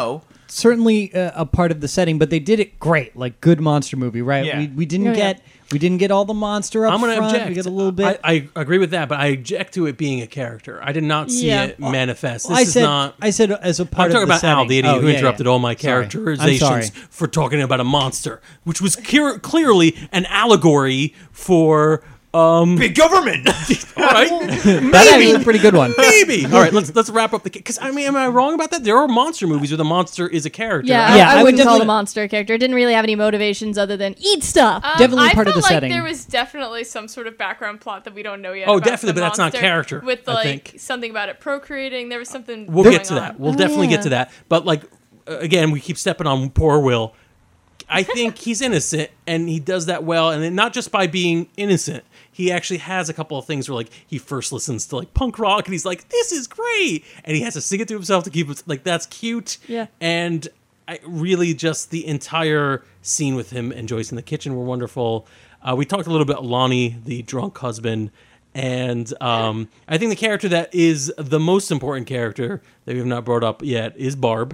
certainly a part of the setting, but they did it great, like good monster movie, right? Yeah. We didn't Oh, yeah. get all the monster up I'm going to front. object. We get a little bit. I agree with that, but I object to it being a character. I did not see Yeah. it manifest. This I is said not. I said as a part I'm talking of the about setting. Al, the idiot Oh, who yeah, interrupted yeah. all my Sorry. I'm characterizations sorry. for talking about a monster, which was clearly an allegory for. Big government. All right, That actually was a pretty good one. maybe. All right, let's wrap up the because I mean, am I wrong about that? There are monster movies where the monster is a character. Yeah, Yeah, I I would wouldn't call definitely- the monster a character. It didn't really have any motivations other than eat stuff. Definitely I part of felt the like setting. There was definitely some sort of background plot that we don't know yet. Oh, about definitely, the but that's not monster, character, With I like think. something about it procreating. There was something. We'll going get to on. that. We'll Oh, definitely yeah. get to that. But like again, we keep stepping on poor Will. I think he's innocent, and he does that well, and then not just by being innocent. He actually has a couple of things where like he first listens to like punk rock, and he's like, "This is great," and he has to sing it to himself to keep it like that's cute. Yeah. And I really just the entire scene with him and Joyce in the kitchen were wonderful. We talked a little bit about Lonnie, the drunk husband. And I think the character that is the most important character that we have not brought up yet is Barb.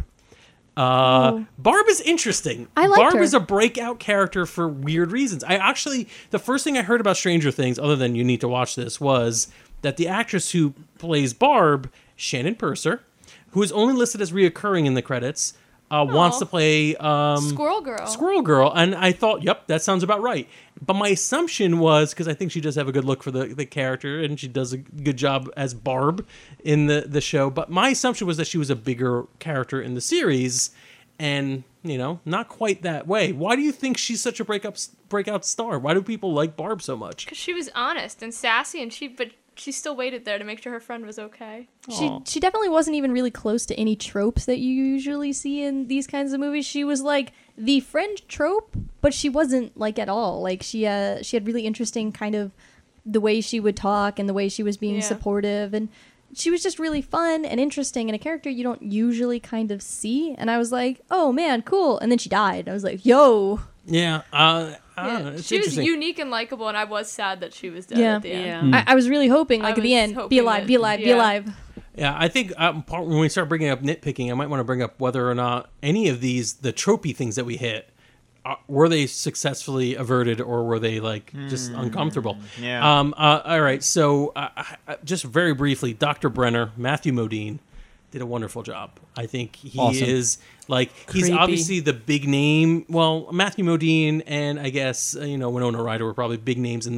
Barb is interesting. I liked Barb her. is a breakout character for weird reasons. I actually, the first thing I heard about Stranger Things, other than you need to watch this, was that the actress who plays Barb, Shannon Purser, who is only listed as reoccurring in the credits, wants to play Squirrel Girl. Squirrel Girl, and I thought, yep, that sounds about right. But my assumption was, because I think she does have a good look for the character, and she does a good job as Barb in the show, but my assumption was that she was a bigger character in the series, and, you know, not quite that way. Why do you think she's such a breakout star? Why do people like Barb so much? Because she was honest and sassy, but she still waited there to make sure her friend was okay. She definitely wasn't even really close to any tropes that you usually see in these kinds of movies. She was like the friend trope, but she wasn't like at all. Like she had really interesting kind of the way she would talk and the way she was being Yeah. supportive, and she was just really fun and interesting and a character you don't usually kind of see. And I was like, oh man, cool. And then she died. I was like, yo. Yeah, I don't know. Yeah. It's She was interesting. unique and likable, and I was sad that she was dead Yeah. at the end. Yeah. I was really hoping, I like at the was end, be hoping alive, that- be alive, be yeah. alive. Yeah, I think when we start bringing up nitpicking, I might want to bring up whether or not any of these, the tropey things that we hit, were they successfully averted or were they like just uncomfortable? Yeah. All right. So just very briefly, Dr. Brenner, Matthew Modine, did a wonderful job. I think he Awesome. is like he's Creepy. obviously the big name. Well, Matthew Modine and I guess Winona Ryder were probably big names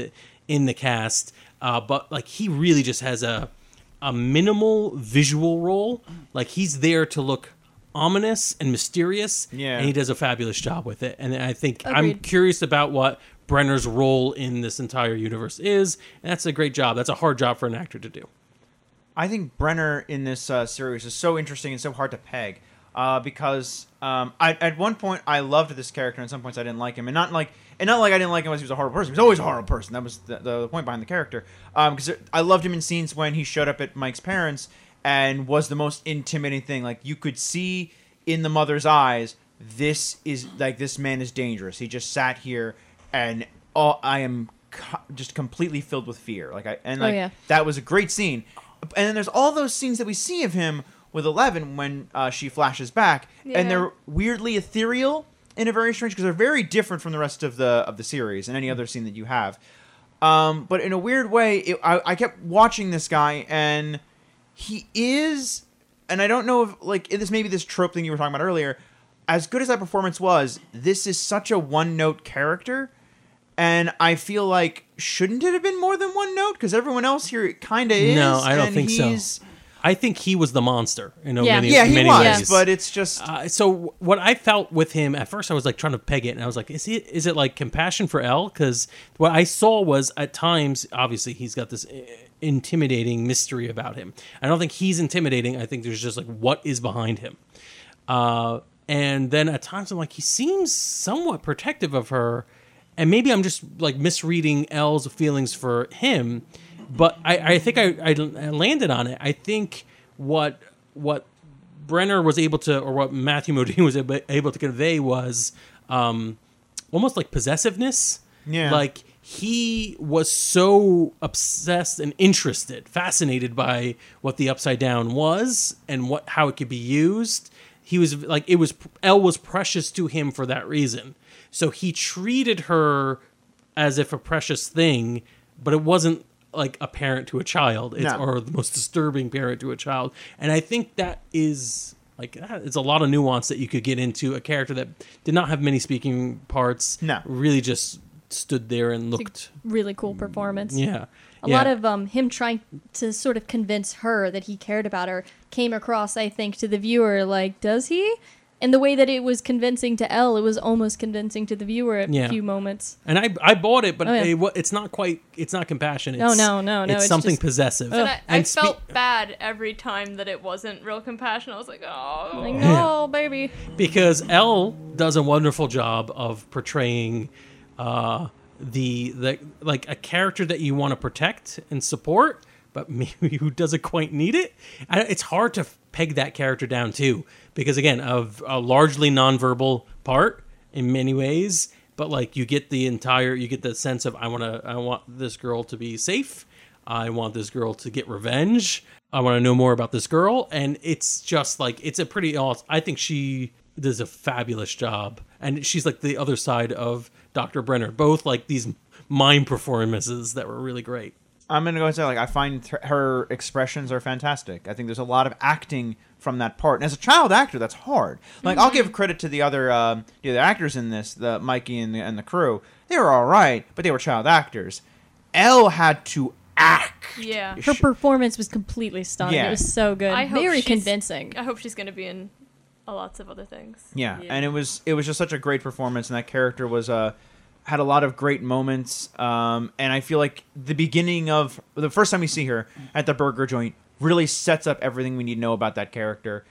in the cast. But like he really just has a minimal visual role. Like he's there to look ominous and mysterious, Yeah. and he does a fabulous job with it. And I think I'm Agreed. curious about what Brenner's role in this entire universe is, and that's a great job. That's a hard job for an actor to do. I think Brenner in this series is so interesting and so hard to peg because at one point I loved this character, and at some points I didn't like him, and not like I didn't like him because he was a horrible person. He was always a horrible person. That was the point behind the character. Because I loved him in scenes when he showed up at Mike's parents and was the most intimidating thing. Like you could see in the mother's eyes, this man is dangerous. He just sat here, and I am just completely filled with fear. Yeah. That was a great scene. And then there's all those scenes that we see of him with Eleven when she flashes back, Yeah. and they're weirdly ethereal in a very strange because they're very different from the rest of the series and any other scene that you have. But in a weird way, I kept watching this guy, and he is, and I don't know if this maybe this trope thing you were talking about earlier. As good as that performance was, this is such a one-note character. And I feel like, shouldn't it have been more than one note? Because everyone else here kind of is. No, I don't and think so. he's- I think he was the monster in Yeah. many, Yeah, he many was, ways. but it's just... So what I felt with him at first, I was like trying to peg it, and I was like, is it like compassion for Elle? Because what I saw was at times, obviously, he's got this intimidating mystery about him. I don't think he's intimidating. I think there's just like what is behind him. And then at times I'm like, he seems somewhat protective of her, and maybe I'm just like misreading Elle's feelings for him. But I think I landed on it. I think what Brenner was able to, or what Matthew Modine was able to convey was almost like possessiveness. Yeah. Like he was so obsessed and interested, fascinated by what the Upside Down was and how it could be used. he was like, it was, Elle was precious to him for that reason. So he treated her as if a precious thing, but it wasn't like a parent to a child, or the most disturbing parent to a child. And I think that is like, it's a lot of nuance that you could get into a character that did not have many speaking parts. Really just stood there and looked. Really cool performance. Yeah. A lot of him trying to sort of convince her that he cared about her came across, I think, to the viewer like, does he? And the way that it was convincing to Elle, it was almost convincing to the viewer at a few moments. And I bought it, but it's not quite, it's not compassion. It's, no. It's something just possessive. And I felt bad every time that it wasn't real compassion. I was like, oh, like, no, baby. Because Elle does a wonderful job of portraying the like a character that you want to protect and support, but maybe who doesn't quite need it. It's hard to peg that character down too, because again, of a largely nonverbal part in many ways, but like you get the sense of I want this girl to be safe. I want this girl to get revenge. I want to know more about this girl, and it's just like it's a pretty awesome. I think she does a fabulous job, and she's like the other side of Dr. Brenner, both like these mime performances that were really great. I'm going to go and say, like, I find her expressions are fantastic. I think there's a lot of acting from that part. And as a child actor, that's hard. Like, I'll give credit to the other actors in this, the Mikey and the crew. They were all right, but they were child actors. Elle had to act. Yeah. Her performance was completely stunning. Yeah. It was so good. Very convincing. I hope she's going to be in lots of other things. Yeah, and it was just such a great performance, and that character was had a lot of great moments. And I feel like the beginning of the first time we see her at the burger joint really sets up everything we need to know about that character.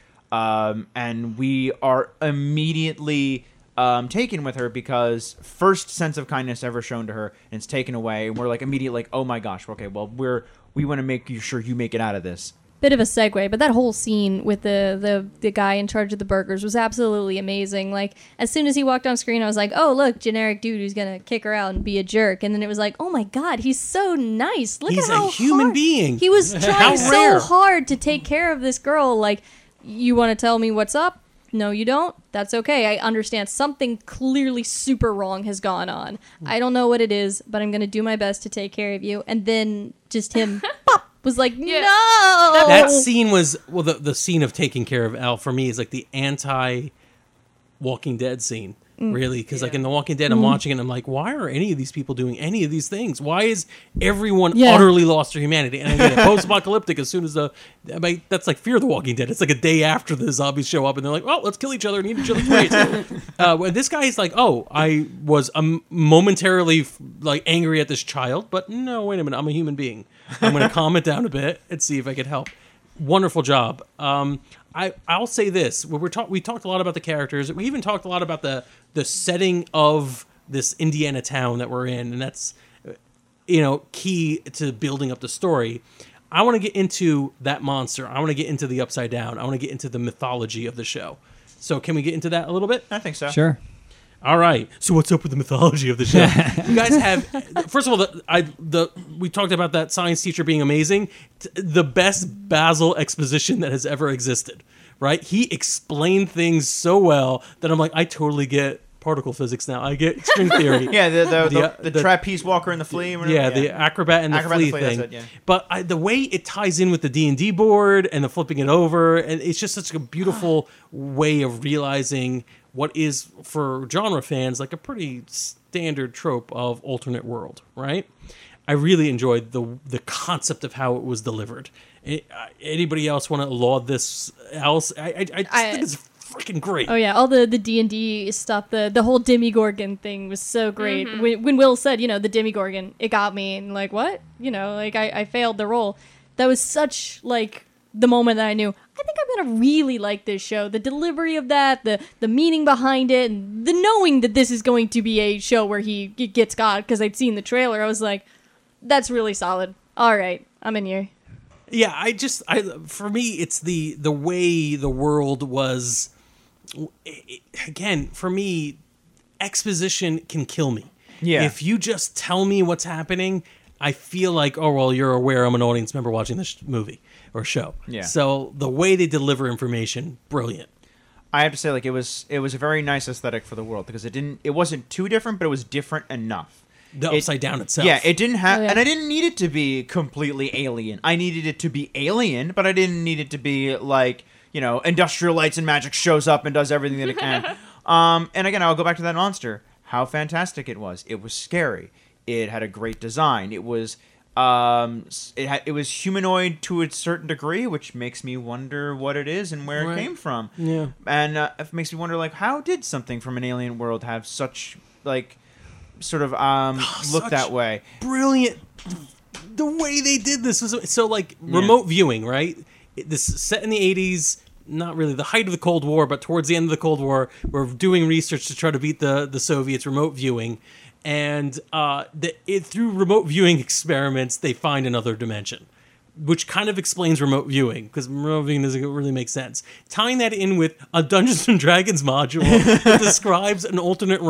And we are immediately taken with her because first sense of kindness ever shown to her, and it's taken away, and we're like immediately like, oh my gosh, okay, well we want to make sure you make it out of this. Bit of a segue, but that whole scene with the guy in charge of the burgers was absolutely amazing. Like, as soon as he walked on screen, I was like, oh, look, generic dude who's gonna kick her out and be a jerk. And then it was like, oh my god, he's so nice. Look he's at how a human hard being. He was trying so hard to take care of this girl. Like, you want to tell me what's up? No, you don't? That's okay. I understand something clearly super wrong has gone on. I don't know what it is, but I'm going to do my best to take care of you. And then just him pop, was like, no! That scene was, well, the scene of taking care of Elle for me is like the anti-Walking Dead scene. Really, because like in The Walking Dead, I'm watching it and I'm like, why are any of these people doing any of these things? Why is everyone utterly lost their humanity? And again, post-apocalyptic, as soon as that's like Fear the Walking Dead. It's like a day after the zombies show up and they're like, well, let's kill each other and eat each other's ways. When this guy is like, oh, I was momentarily like angry at this child, but no, wait a minute, I'm a human being. I'm going to calm it down a bit and see if I can help. Wonderful job. I'll say this: we talked a lot about the characters. We even talked a lot about the setting of this Indiana town that we're in, and that's key to building up the story. I want to get into that monster. I want to get into the Upside Down. I want to get into the mythology of the show. So, can we get into that a little bit? I think so. Sure. All right. So what's up with the mythology of the show? You guys have, first of all, we talked about that science teacher being amazing. The best Basil exposition that has ever existed, right? He explained things so well that I'm like, I totally get particle physics now. I get string theory. Yeah, the trapeze walker and the flea. Yeah, the acrobat and the flea thing. That's it, But the way it ties in with the D&D board and the flipping it over, and it's just such a beautiful way of realizing what is, for genre fans, like a pretty standard trope of alternate world, right? I really enjoyed the concept of how it was delivered. Anybody else want to laud this else? I think it's freaking great. Oh yeah, all the D&D stuff, the whole Demigorgon thing was so great. When Will said, the Demigorgon, it got me, and like, what? I failed the role. That was such like the moment that I knew, I think I'm gonna really like this show. The delivery of that, the meaning behind it, and the knowing that this is going to be a show where he gets God, because I'd seen the trailer. I was like, that's really solid. All right, I'm in here. Yeah, for me, it's the way the world was. Again, for me, exposition can kill me. Yeah. If you just tell me what's happening, I feel like, oh, well, you're aware I'm an audience member watching this movie or show. Yeah. So the way they deliver information, brilliant. I have to say, like, it was a very nice aesthetic for the world because it wasn't too different, but it was different enough. The Upside Down itself. Yeah, it didn't have, Oh, yeah. and I didn't need it to be completely alien. I needed it to be alien, but I didn't need it to be like, Industrial Lights and Magic shows up and does everything that it can. And again, I'll go back to that monster. How fantastic it was! It was scary. It had a great design. It was, it was humanoid to a certain degree, which makes me wonder what it is and where Right. it came from. Yeah. And it makes me wonder, like, how did something from an alien world have such, like, sort of look such that way? Brilliant. The way they did this was so like remote viewing, right? This is set in the 80s, not really the height of the Cold War, but towards the end of the Cold War, we're doing research to try to beat the Soviets. Remote viewing, and through remote viewing experiments, they find another dimension, which kind of explains remote viewing, because remote viewing doesn't really make sense. Tying that in with a Dungeons and Dragons module that describes an alternate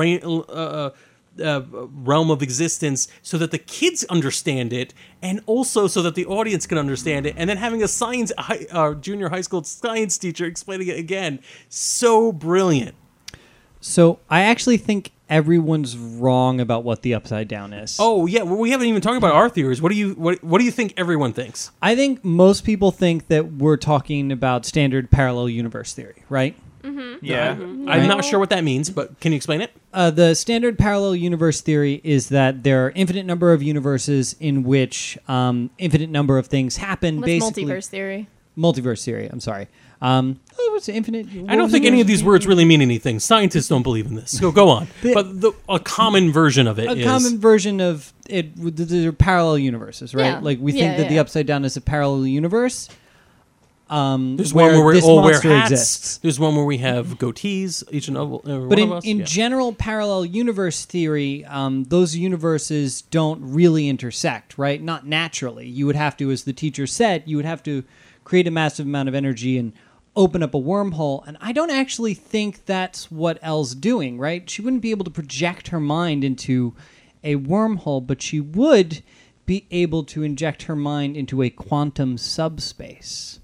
realm of existence so that the kids understand it, and also so that the audience can understand it, and then having a junior high school science teacher explaining it again. So brilliant. So I actually think everyone's wrong about what the Upside Down is. Oh yeah, well, we haven't even talked about our theories. What do you think everyone thinks? I think most people think that we're talking about standard parallel universe theory, right? Yeah. I'm not sure what that means, but can you explain it? The standard parallel universe theory is that there are infinite number of universes in which infinite number of things happen. That's basically, multiverse theory. Multiverse theory. I'm sorry. What's infinite? I don't think any of these words really mean anything. Scientists don't believe in this. So go on. But a common version of it is... A common version of it. There are parallel universes, right? Yeah. Like we think that the yeah. Upside Down is a parallel universe. There's where one where we this all wear monster hats. Exists. There's one where we have goatees, each and every one But of us. in Yeah. general parallel universe theory, those universes don't really intersect, right? Not naturally. You would have to, as the teacher said, you would have to create a massive amount of energy and open up a wormhole. And I don't actually think that's what Elle's doing, right? She wouldn't be able to project her mind into a wormhole, but she would be able to inject her mind into a quantum subspace.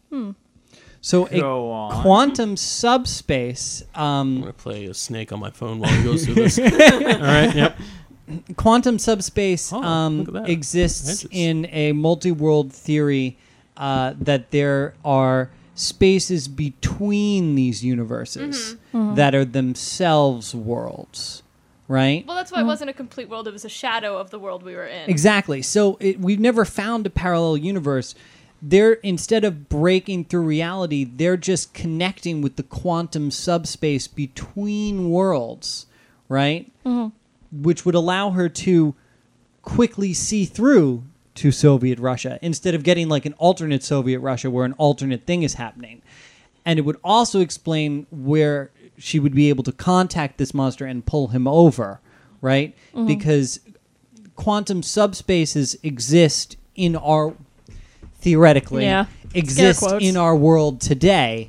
So Go on. quantum subspace, I'm going to play a snake on my phone while he goes through this. All right, yep. quantum subspace Oh, look at that. exists Edges. in a multi-world theory that there are spaces between these universes that are themselves worlds, right? Well, that's why it wasn't a complete world. It was a shadow of the world we were in. Exactly. So we've never found a parallel universe. They're, instead of breaking through reality, they're just connecting with the quantum subspace between worlds, right? Which would allow her to quickly see through to Soviet Russia instead of getting like an alternate Soviet Russia where an alternate thing is happening. And it would also explain where she would be able to contact this monster and pull him over, right? Because quantum subspaces exist in our... theoretically Yeah. exist Scare quotes. in our world today.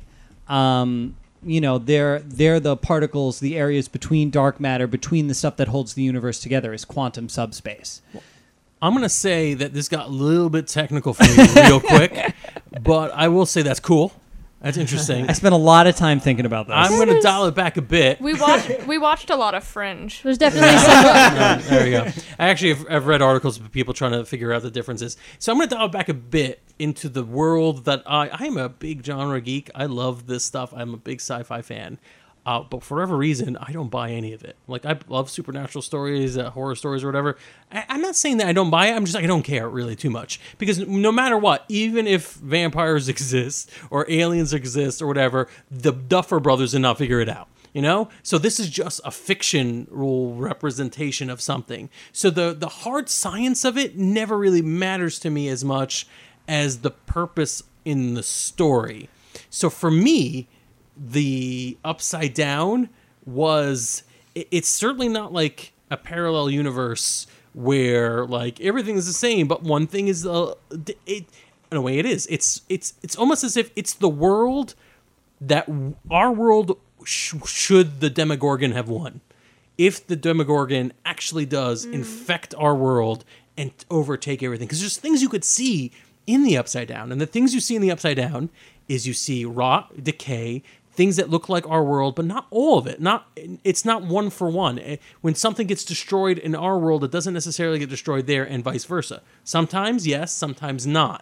They're the particles, the areas between dark matter, between the stuff that holds the universe together is quantum subspace. I'm going to say that this got a little bit technical for me real quick, but I will say that's cool. That's interesting. I spent a lot of time thinking about this. I'm going to dial it back a bit. We watched a lot of Fringe. There's definitely some. There we go. I actually have read articles of people trying to figure out the differences. So I'm going to dial it back a bit into the world that I am a big genre geek. I love this stuff. I'm a big sci-fi fan. But for whatever reason, I don't buy any of it. Like, I love supernatural stories, horror stories, or whatever. I'm not saying that I don't buy it. I'm just like, I don't care really too much. Because no matter what, even if vampires exist or aliens exist or whatever, the Duffer Brothers did not figure it out. You know? So this is just a fictional representation of something. So the hard science of it never really matters to me as much as the purpose in the story. So for me, the Upside Down was... It's certainly not like a parallel universe where like everything is the same, but one thing is in a way it is. It's almost as if it's the world that our world should the Demogorgon have won. If the Demogorgon actually does infect our world and overtake everything, because there's things you could see in the Upside Down, and the things you see in the Upside Down is you see rot, decay, things that look like our world, but not all of it. It's not one for one. When something gets destroyed in our world, it doesn't necessarily get destroyed there, and vice versa. Sometimes yes, sometimes not.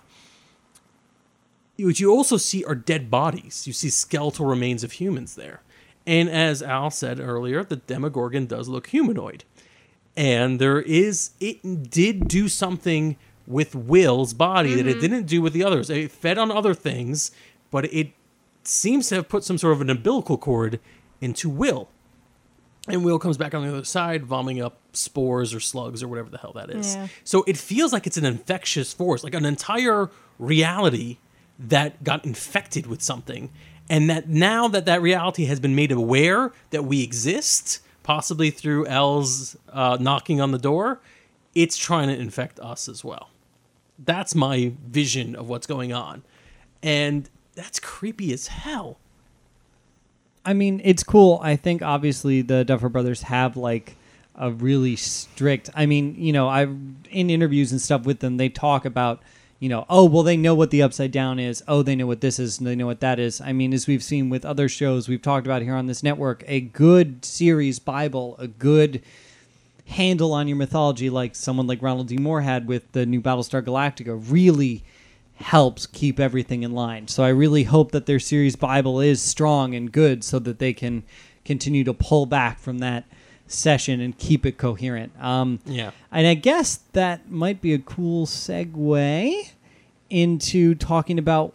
What you also see are dead bodies. You see skeletal remains of humans there. And as Al said earlier, the Demogorgon does look humanoid. And it did do something with Will's body that it didn't do with the others. It fed on other things, but it seems to have put some sort of an umbilical cord into Will. And Will comes back on the other side, vomiting up spores or slugs or whatever the hell that is. Yeah. So it feels like it's an infectious force, like an entire reality that got infected with something. And that now that reality has been made aware that we exist, possibly through El's knocking on the door, it's trying to infect us as well. That's my vision of what's going on. And that's creepy as hell. I mean, it's cool. I think obviously the Duffer Brothers have like a really strict. I mean, you know, in interviews and stuff with them, they talk about, you know, oh, well, they know what the Upside Down is. Oh, they know what this is. And they know what that is. I mean, as we've seen with other shows we've talked about here on this network, a good series Bible, a good handle on your mythology, like someone like Ronald D. Moore had with the new Battlestar Galactica, really helps keep everything in line. So I really hope that their series Bible is strong and good so that they can continue to pull back from that session and keep it coherent. Yeah. And I guess that might be a cool segue into talking about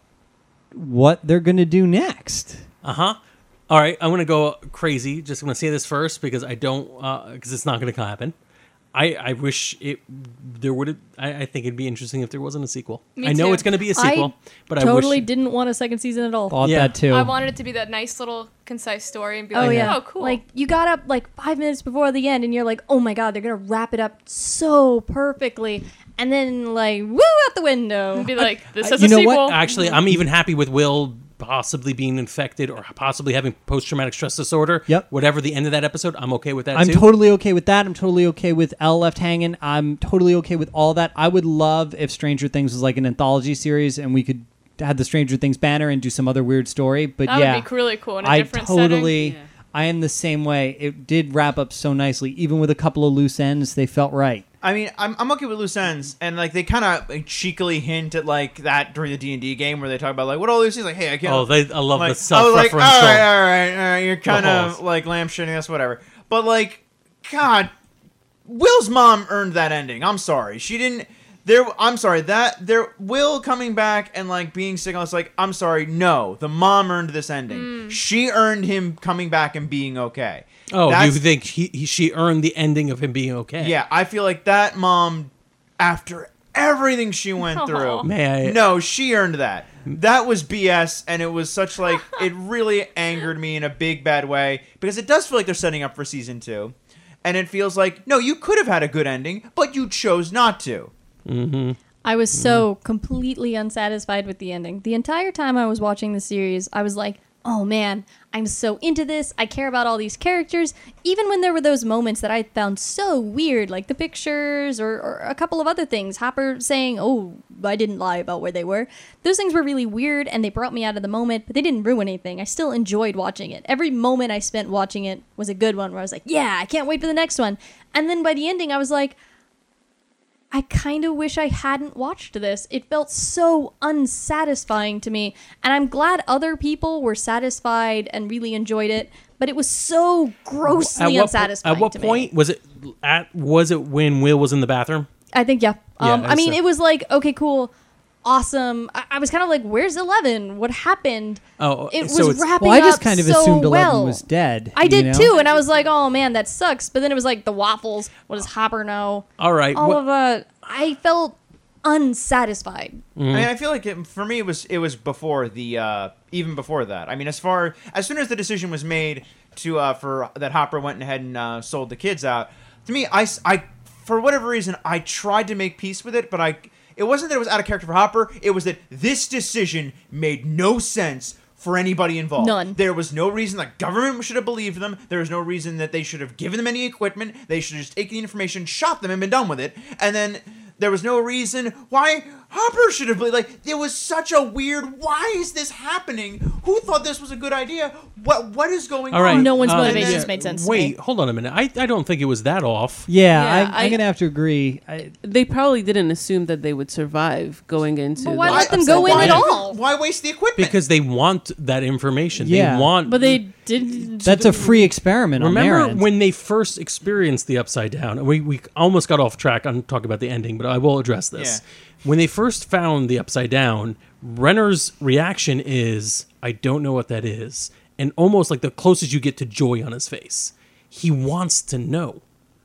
what they're going to do next. Uh-huh. All right, I'm going to go crazy. Just going to say this first because I don't, because it's not going to happen. I wish there would. I think it'd be interesting if there wasn't a sequel. Me I know too. it's going to be a sequel, but I totally wish. didn't want a second season at all. Thought Yeah. that too. I wanted it to be that nice little concise story and be Oh like, yeah. oh, cool. Like you got up like 5 minutes before the end and you're like, oh my god, they're gonna wrap it up so perfectly. And then like woo out the window. and be like, this is you a know sequel. what? Actually, I'm even happy with Will possibly being infected or possibly having post-traumatic stress disorder. Yep. Whatever the end of that episode, I'm okay with that I'm too. totally okay with that. I'm totally okay with Elle left hanging. I'm totally okay with all that. I would love if Stranger Things was like an anthology series and we could have the Stranger Things banner and do some other weird story. But That yeah, would be really cool in a I different totally, setting. Yeah. I am the same way. It did wrap up so nicely. Even with a couple of loose ends, they felt right. I mean, I'm okay with loose ends, and like they kind of cheekily hint at like that during the D&D game where they talk about like what all these things like, hey, I can't. Oh, I love like, the I was like, all self-referential. right, you're kind holes. of like lampshading us, whatever. But like, God, Will's mom earned that ending. I'm sorry, she didn't. I'm sorry that Will coming back and like being sick. I was like, I'm sorry, no, the mom earned this ending. She earned him coming back and being okay. Oh, That's- you think she earned the ending of him being okay? Yeah, I feel like that mom, after everything she went through, no, she earned that. That was BS, and it was such like, it really angered me in a big bad way, because it does feel like they're setting up for season 2. And it feels like, no, you could have had a good ending, but you chose not to. I was so completely unsatisfied with the ending. The entire time I was watching the series, I was like, oh man, I'm so into this. I care about all these characters. Even when there were those moments that I found so weird, like the pictures or a couple of other things. Hopper saying, oh, I didn't lie about where they were. Those things were really weird and they brought me out of the moment, but they didn't ruin anything. I still enjoyed watching it. Every moment I spent watching it was a good one where I was like, yeah, I can't wait for the next one. And then by the ending, I was like, I kind of wish I hadn't watched this. It felt so unsatisfying to me. And I'm glad other people were satisfied and really enjoyed it, but it was so grossly unsatisfying At what to point me. was it when Will was in the bathroom? I think, yeah. Yeah, I mean, so- it was like, okay, cool, awesome. I was kind of like, where's 11? What happened? Oh, It so was it's- wrapping Well, I just up kind of so assumed 11 well. was dead. I did you know? too, and I was like, oh man, that sucks. But then it was like the waffles. What does Hopper know? All right. All what- of that. I felt unsatisfied. I mean, I feel like for me, it was before the even before that. I mean, as soon as the decision was made to for that Hopper went ahead and sold the kids out. To me, I for whatever reason I tried to make peace with it, but it wasn't that it was out of character for Hopper. It was that this decision made no sense for anybody involved. None. There was no reason the government should have believed them. There was no reason that they should have given them any equipment. They should have just taken the information, shot them, and been done with it. And then there was no reason why Hopper should have been like. It was such a weird. Why is this happening? Who thought this was a good idea? What is going All right. on? No one's uh, motivations made sense to Wait, me. hold on a minute. I don't think it was that off. Yeah, Yeah, I'm going to have to agree. They probably didn't assume that they would survive going into. But why the let them upside go in down. at all? Why waste the equipment? Because they want that information. Yeah. They want. But they did. That's a free experiment on their Remember end. when they first experienced the Upside Down? And we almost got off track on talking about the ending, but I will address this. When they first found the Upside Down, Renner's reaction is, I don't know what that is. And almost like the closest you get to joy on his face. He wants to know.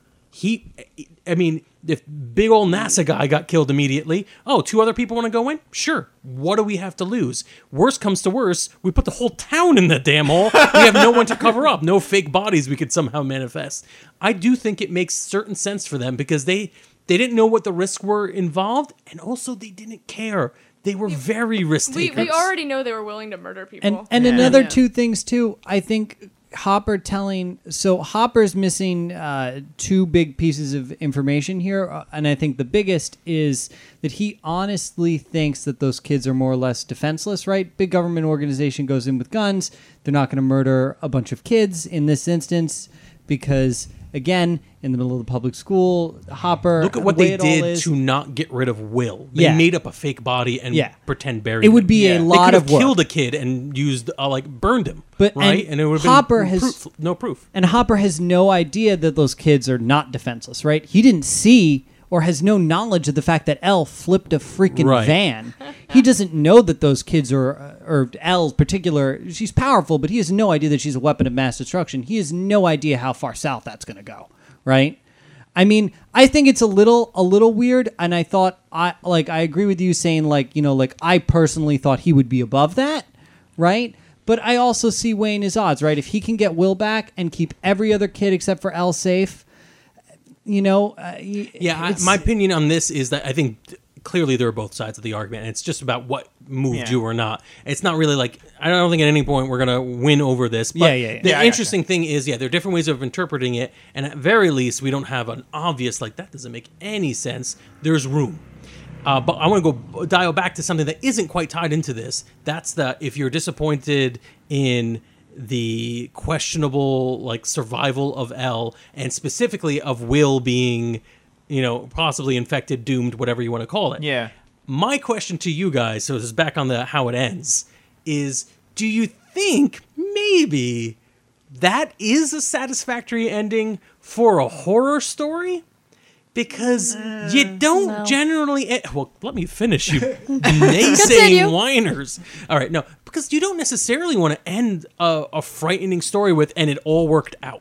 If big old NASA guy got killed immediately, 2 other people want to go in? Sure. What do we have to lose? Worst comes to worst, we put the whole town in the damn hole. We have no one to cover up. No fake bodies we could somehow manifest. I do think it makes certain sense for them because they didn't know what the risks were involved, and also they didn't care. They were very risk takers. We already know they were willing to murder people. And Yeah. another Yeah. 2 things too. I think Hopper's missing 2 big pieces of information here, and I think the biggest is that he honestly thinks that those kids are more or less defenseless. Right? Big government organization goes in with guns. They're not going to murder a bunch of kids in this instance because, again, in the middle of the public school, Hopper. Look at what the way they it all did is- to not get rid of Will. They Yeah. made up a fake body and Yeah. pretend buried It would him. be a Yeah. They They lot could have of work. killed a kid and used burned him, But- right? and And it would have Hopper been has- no proof. And Hopper has no idea that those kids are not defenseless, right? He didn't see or has no knowledge of the fact that Elle flipped a freaking Right. van. He doesn't know that those kids are, or Elle in particular, she's powerful, but he has no idea that she's a weapon of mass destruction. He has no idea how far south that's going to go, right? I mean, I think it's a little weird, and I thought I agree with you saying I personally thought he would be above that, right? But I also see weighing his odds, right? If he can get Will back and keep every other kid except for Elle safe, My opinion on this is that I think clearly there are both sides of the argument, and it's just about what moved Yeah. you or not. It's not really like, I don't think at any point we're going to win over this. But Yeah. the Yeah, I interesting thing is, there are different ways of interpreting it, and at very least, we don't have an obvious, that doesn't make any sense. There's room. But I want to go dial back to something that isn't quite tied into this. That's if you're disappointed in the questionable survival of Elle, and specifically of Will being, possibly infected, doomed, whatever you want to call it. Yeah. My question to you guys, so this is back on the how it ends, is do you think maybe that is a satisfactory ending for a horror story? Because you don't generally... Well, let me finish, you naysaying whiners. All right, no, because you don't necessarily want to end a frightening story with, and it all worked out.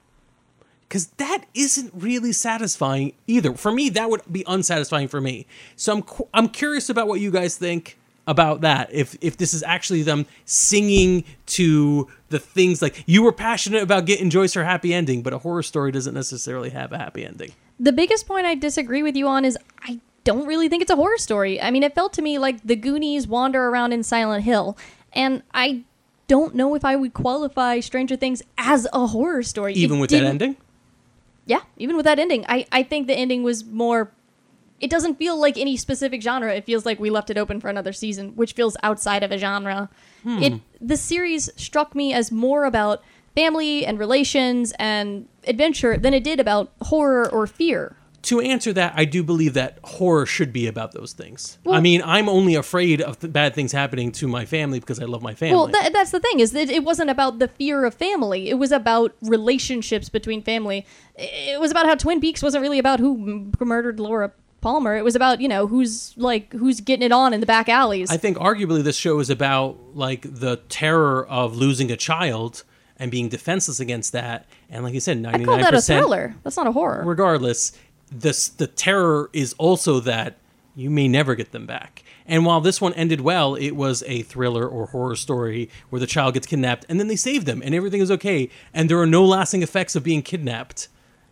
Because that isn't really satisfying either. For me, that would be unsatisfying for me. So I'm curious about what you guys think about that. If this is actually them singing to the things you were passionate about getting Joyce her happy ending, but a horror story doesn't necessarily have a happy ending. The biggest point I disagree with you on is I don't really think it's a horror story. I mean, it felt to me like the Goonies wander around in Silent Hill, and I don't know if I would qualify Stranger Things as a horror story. Even with that ending? Yeah, even with that ending. I think the ending was more... It doesn't feel like any specific genre. It feels like we left it open for another season, which feels outside of a genre. The series struck me as more about family and relations and adventure than it did about horror or fear. To answer that, I do believe that horror should be about those things. Well- I mean, I'm only afraid of bad things happening to my family because I love my family. Well, that's the thing, is that it wasn't about the fear of family. It was about relationships between family. It was about how Twin Peaks wasn't really about who murdered Laura Palmer. It was about, who's getting it on in the back alleys. I think arguably this show is about the terror of losing a child and being defenseless against that. And like you said, 99%. I call that a thriller. That's not a horror. Regardless, the terror is also that you may never get them back. And while this one ended well, it was a thriller or horror story where the child gets kidnapped and then they save them and everything is okay. And there are no lasting effects of being kidnapped.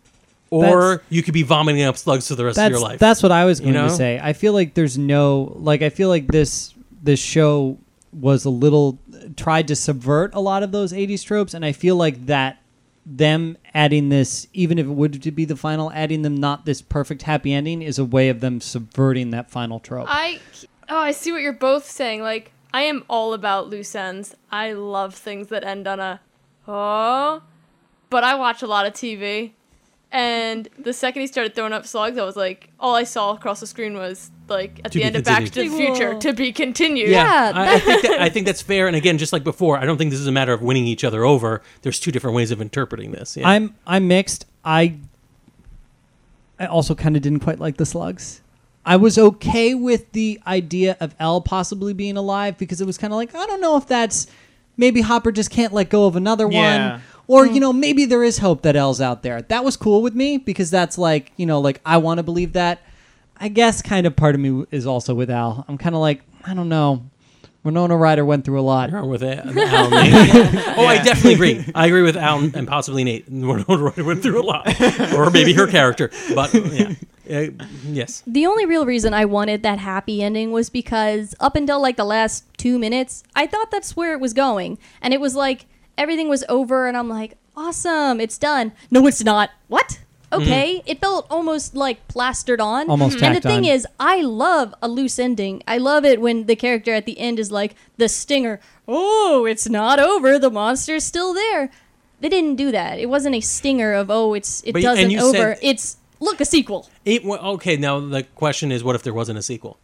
Or you could be vomiting up slugs for the rest of your life. That's what I was going You know? to say. I feel like there's no... I feel like this show was a little... tried to subvert a lot of those 80s tropes, and I feel like that them adding this, even if it would to be the final, adding them not this perfect happy ending is a way of them subverting that final trope. I see what you're both saying. Like, I am all about loose ends. I love things that end on a but I watch a lot of TV, and the second he started throwing up slugs, I was like, all I saw across the screen was like at To the be end of Back to the continued. Future, to be continued. Yeah, I think that's fair. And again, just like before, I don't think this is a matter of winning each other over. There's two different ways of interpreting this. Yeah. I'm mixed. I also kind of didn't quite like the slugs. I was okay with the idea of Elle possibly being alive because it was kind of like, I don't know if that's maybe Hopper just can't let go of another Yeah. one. Or, maybe there is hope that Elle's out there. That was cool with me because that's like, like I want to believe that. I guess kind of part of me is also with Al. I'm kind of like, I don't know. Winona Ryder went through a lot. You're with Al and Nate. I definitely agree. I agree with Al and possibly Nate. Winona Ryder went through a lot. Or maybe her character. But, yeah. Yes. The only real reason I wanted that happy ending was because up until like the last 2 minutes, I thought that's where it was going. And it was like everything was over and I'm like, awesome, it's done. No, it's not. What? Okay. It felt almost like plastered on. Almost And the tacked thing on. is, I love a loose ending. I love it when the character at the end is like the stinger. Oh, it's not over. The monster's still there. They didn't do that. It wasn't a stinger of, it But- doesn't and you over. said- It's, look, a sequel. Okay, now the question is, what if there wasn't a sequel?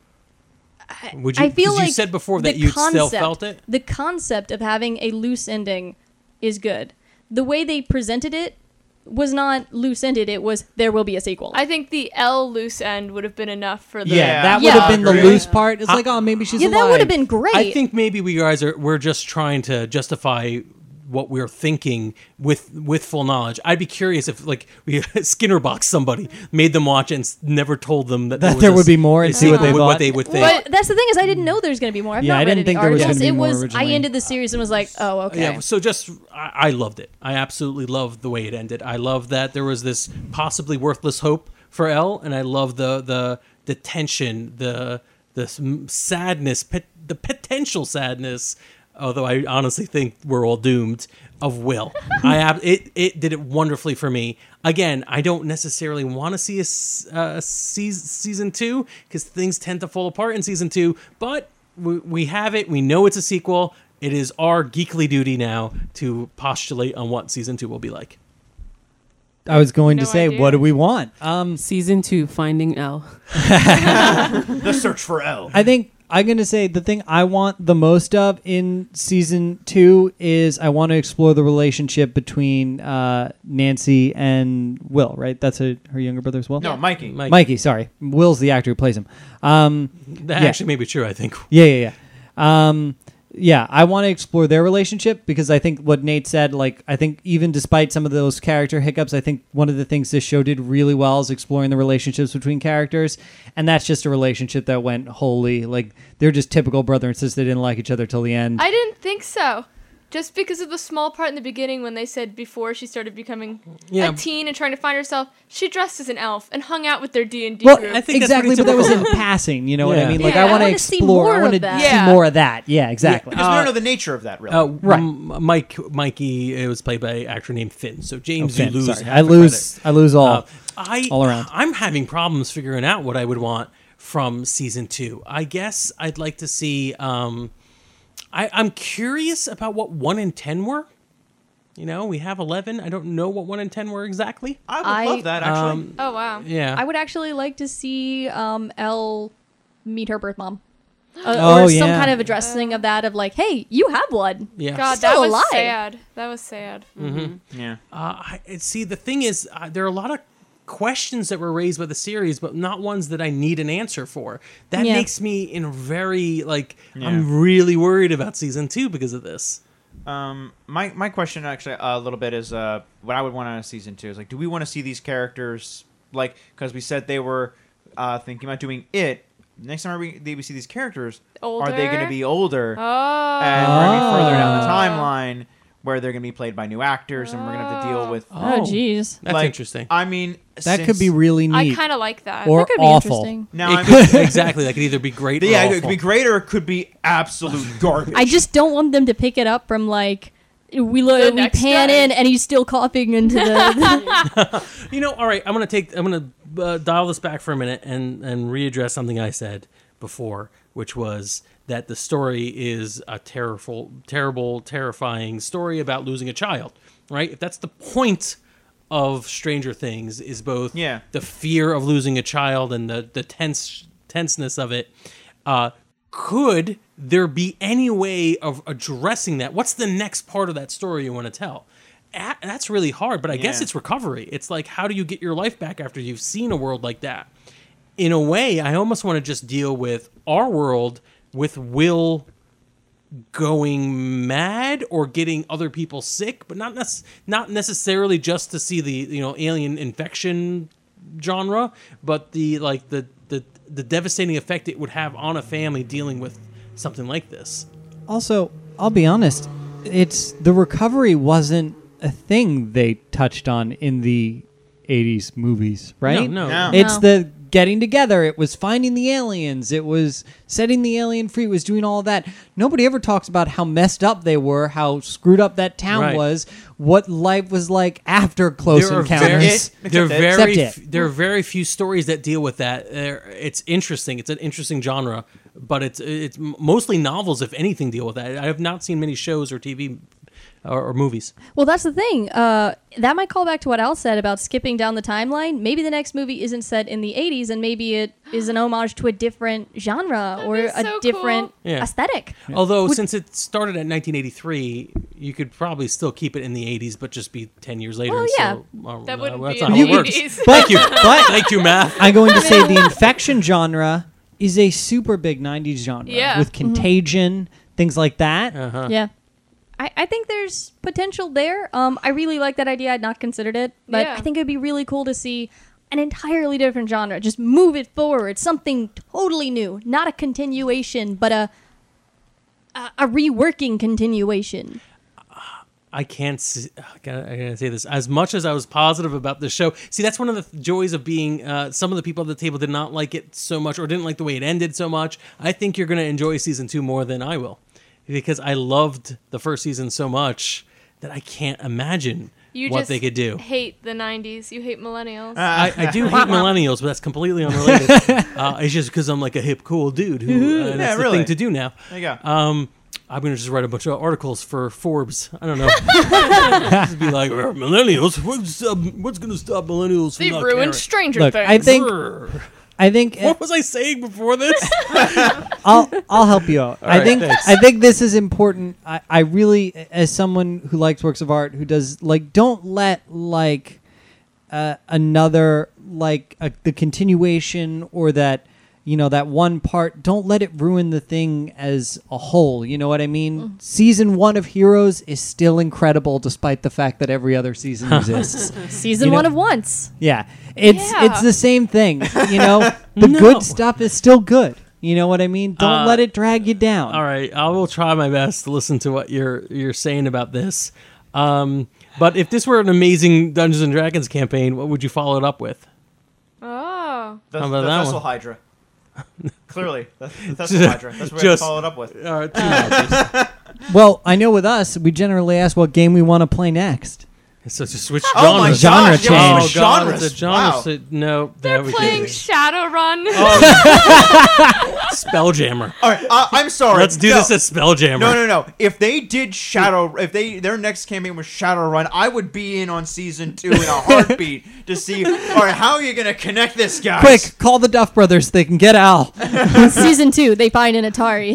Would you? I feel 'cause like you said before the that you still felt it. The concept of having a loose ending is good. The way they presented it was not loose ended. It was there will be a sequel. I think the L loose end would have been enough for the. Yeah, that Yeah. would have been the Agree. loose part. It's like, maybe she's yeah, alive. that would have been great. I think maybe we're just trying to justify what we're thinking with full knowledge. I'd be curious if like we Skinner box somebody, made them watch and never told them that That was there a would be more and see what sequel, they what thought. they would think. But that's the thing is, I didn't know there's going to be more. I've Yeah, not I read didn't any think there was articles. gonna be It more was. I originally. ended the series and was like, oh, okay. Yeah, so just I loved it. I absolutely loved the way it ended. I love that there was this possibly worthless hope for Elle, and I love the tension, the sadness, the potential sadness. Although I honestly think we're all doomed of Will. It did it wonderfully for me. Again, I don't necessarily want to see a season 2 because things tend to fall apart in season 2. But we have it. We know it's a sequel. It is our geekly duty now to postulate on what season 2 will be like. I was going to No say, idea. what do we want? Season 2, Finding L. The search for Elle. I think I'm going to say the thing I want the most of in season 2 is I want to explore the relationship between Nancy and Will, right? That's her younger brother as well? No, Mikey. Mikey, sorry. Will's the actor who plays him. That yeah. actually may be true, I think. Yeah. Yeah, I want to explore their relationship because I think what Nate said, like, I think even despite some of those character hiccups, I think one of the things this show did really well is exploring the relationships between characters. And that's just a relationship that went wholly, like, they're just typical brother and sister. They didn't like each other till the end. I didn't think so. Just because of the small part in the beginning when they said before she started becoming Yeah. a teen and trying to find herself, she dressed as an elf and hung out with their D&D Well, group. I think that's exactly, pretty but that was in typical. passing, you know what I Yeah. mean? Like, Yeah. I want I to wanna see explore, more I want of to that. see Yeah. more of that. Yeah, exactly. Because we don't know the nature of that, really. Right. Mikey, it was played by an actor named Finn. So James, Finn, you lose. sorry. half I the lose credit. all. all around. I'm having problems figuring out what I would want from season 2. I guess I'd like to see. I'm curious about what 1 and 10 were. You know, we have 11. I don't know what 1 and 10 were exactly. I would love that, actually. oh, wow. Yeah. I would actually like to see Elle meet her birth mom. Oh, or some yeah. kind of addressing of that, of like, hey, you have one. yeah. God, Still that was alive. sad. That was sad. Yeah. See, the thing is, there are a lot of questions that were raised by the series, but not ones that I need an answer for. That Yeah. makes me in very Yeah. I'm really worried about season 2 because of this. My question actually a little bit is what I would want out of season 2 is like, do we want to see these characters like, because we said they were thinking about doing it. Next time we see these characters, are they going to Older? be older? Oh. And we're going to be further down the timeline where they're going to be played by new actors, and we're going to have to deal with. Oh, jeez. That's like, interesting. I mean, That could be really I neat. kind of like that. Or That could be awful. interesting. now. It could, exactly. That could either be great or Yeah, awful. it could be great or it could be absolute garbage. I just don't want them to pick it up from like we The we next pan day. in, and he's still coughing into the. All right, I'm gonna dial this back for a minute and readdress something I said before, which was that the story is a terrible, terrifying story about losing a child, right? If that's the point of Stranger Things, is both the fear of losing a child and the tenseness of it, could there be any way of addressing that? What's the next part of that story you want to tell? That's really hard, but I guess it's recovery. It's like, how do you get your life back after you've seen a world like that? In a way, I almost want to just deal with our world with Will going mad or getting other people sick, but not necessarily just to see the alien infection genre, but the devastating effect it would have on a family dealing with something like this. Also, I'll be honest, the recovery wasn't a thing they touched on in the 80s movies, right? No. It's the getting together. It was finding the aliens. It was setting the alien free. It was doing all of that. Nobody ever talks about how messed up they were, how screwed up that town was, what life was like after Close Encounters. There are very few stories that deal with that. It's interesting. It's an interesting genre, but it's mostly novels, if anything, deal with that. I have not seen many shows or TV or movies. Well, that's the thing. That might call back to what Al said about skipping down the timeline. Maybe the next movie isn't set in the 80s, and maybe it is an homage to a different genre or be a so different cool. aesthetic. Although, since it started at 1983, you could probably still keep it in the 80s, but just be 10 years later. Well, yeah. So, That wouldn't that's be not in how the it works. 80s. Thank you. Thank you, Math. I'm going to say the infection genre is a super big 90s genre Yeah. with Contagion, things like that. Yeah. I think there's potential there. I really like that idea. I'd not considered it, but Yeah. I think it'd be really cool to see an entirely different genre. Just move it forward. Something totally new. Not a continuation, but a reworking continuation. I can't see, I gotta say this. As much as I was positive about the show, see, that's one of the joys of being, some of the people at the table did not like it so much or didn't like the way it ended so much. I think you're going to enjoy season 2 more than I will, because I loved the first season so much that I can't imagine what they could do. Hate the 90s. You hate millennials. I do hate millennials, but that's completely unrelated. It's just because I'm like a hip, cool dude who that's the thing to do now. There you go. I'm going to just write a bunch of articles for Forbes. I don't know. Just be like, millennials? What's going to stop millennials from They not ruined caring? Stranger Look, Things. I think What was I saying before this? I'll help you out. right, thanks. I think this is important. I really, as someone who likes works of art, who does don't let another the continuation or that that one part, don't let it ruin the thing as a whole. You know what I mean? Season 1 of Heroes is still incredible despite the fact that every other season exists. Season 1 of Once. Yeah. It's the same thing. The good stuff is still good. You know what I mean? Don't let it drag you down. All right, I will try my best to listen to what you're saying about this. But if this were an amazing Dungeons and Dragons campaign, what would you follow it up with? Oh. The How about that Vessel one? Hydra. Clearly, the Vessel Hydra. That's what we have to follow it up with. All right, 2 matches. Well, I know with us, we generally ask what game we want to play next. So to switch Oh my genres. Genre gosh, change. yeah, Oh switch god, genres. it's a genre. Wow. No, They're that we playing didn't. Shadowrun. Spelljammer. All right, I'm sorry. Let's do this as Spelljammer. No. If they did their next campaign was Shadowrun, I would be in on season 2 in a heartbeat to see. All right, how are you going to connect this, guys? Quick, call the Duff Brothers. They can get Al. Season 2, they find an Atari.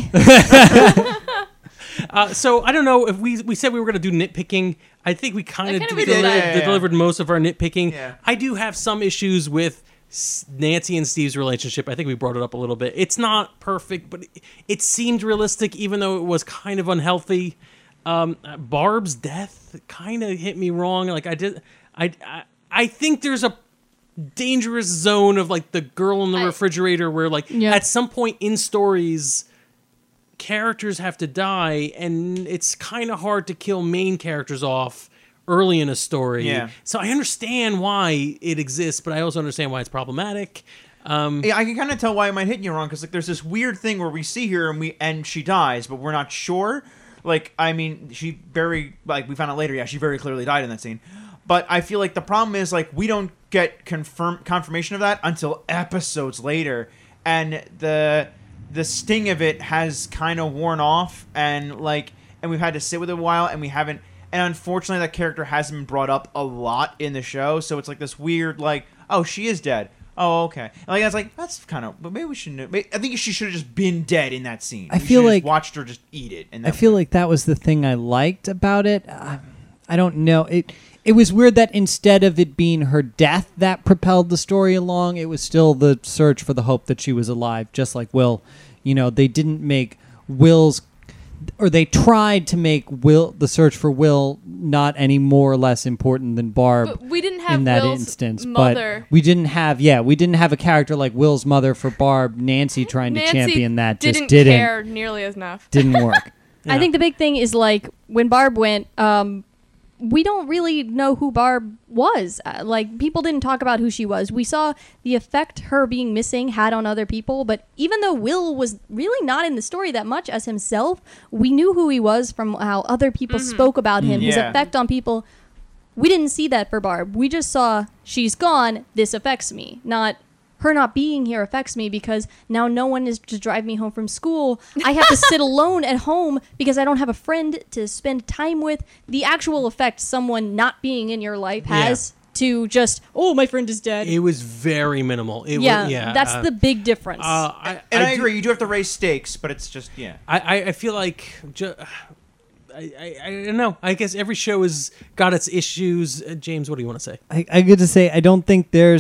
So I don't know if we said we were going to do nitpicking. I think we kind of kinda we did that. delivered most of our nitpicking. Yeah. I do have some issues with Nancy and Steve's relationship. I think we brought it up a little bit. It's not perfect, but it seemed realistic, even though it was kind of unhealthy. Barb's death kind of hit me wrong. I think there's a dangerous zone of the girl in the refrigerator where at some point in stories characters have to die, and it's kind of hard to kill main characters off early in a story. Yeah. So I understand why it exists, but I also understand why it's problematic. Yeah, I can kind of tell why it might hit you wrong, because there's this weird thing where we see her and she dies, but we're not sure. like, I mean, we found out later, yeah, she very clearly died in that scene. But I feel like the problem is, like, we don't get confirmation of that until episodes later, and the sting of it has kind of worn off, and we've had to sit with it a while, and we haven't. And unfortunately, that character hasn't been brought up a lot in the show, so it's like this weird, like, oh, she is dead. Oh, okay. And that's kind of. But maybe we shouldn't. I think she should have just been dead in that scene. I feel like watched her just eat it. I feel like that was the thing I liked about it. I don't know. It was weird that instead of it being her death that propelled the story along, it was still the search for the hope that she was alive, just like Will. You know, they didn't make Will's, or they tried to make the search for Will not any more or less important than Barb. But we didn't have in that Will's instance, mother. But we didn't have a character like Will's mother for Barb, Nancy trying to champion that. Didn't just care nearly enough. didn't work. Yeah. I think the big thing is, like, when Barb went, we don't really know who Barb was. Like, people didn't talk about who she was. We saw the effect her being missing had on other people, but even though Will was really not in the story that much as himself, we knew who he was from how other people spoke about him, his Yeah. effect on people. We didn't see that for Barb. We just saw, she's gone, this affects me. Not, her not being here affects me because now no one is to drive me home from school. I have to sit alone at home because I don't have a friend to spend time with. The actual effect someone not being in your life has to just, oh, my friend is dead. It was very minimal. That's the big difference. I agree. You do have to raise stakes, but it's just I feel like I don't know. I guess every show has got its issues. James, what do you want to say? I get to say, I don't think there's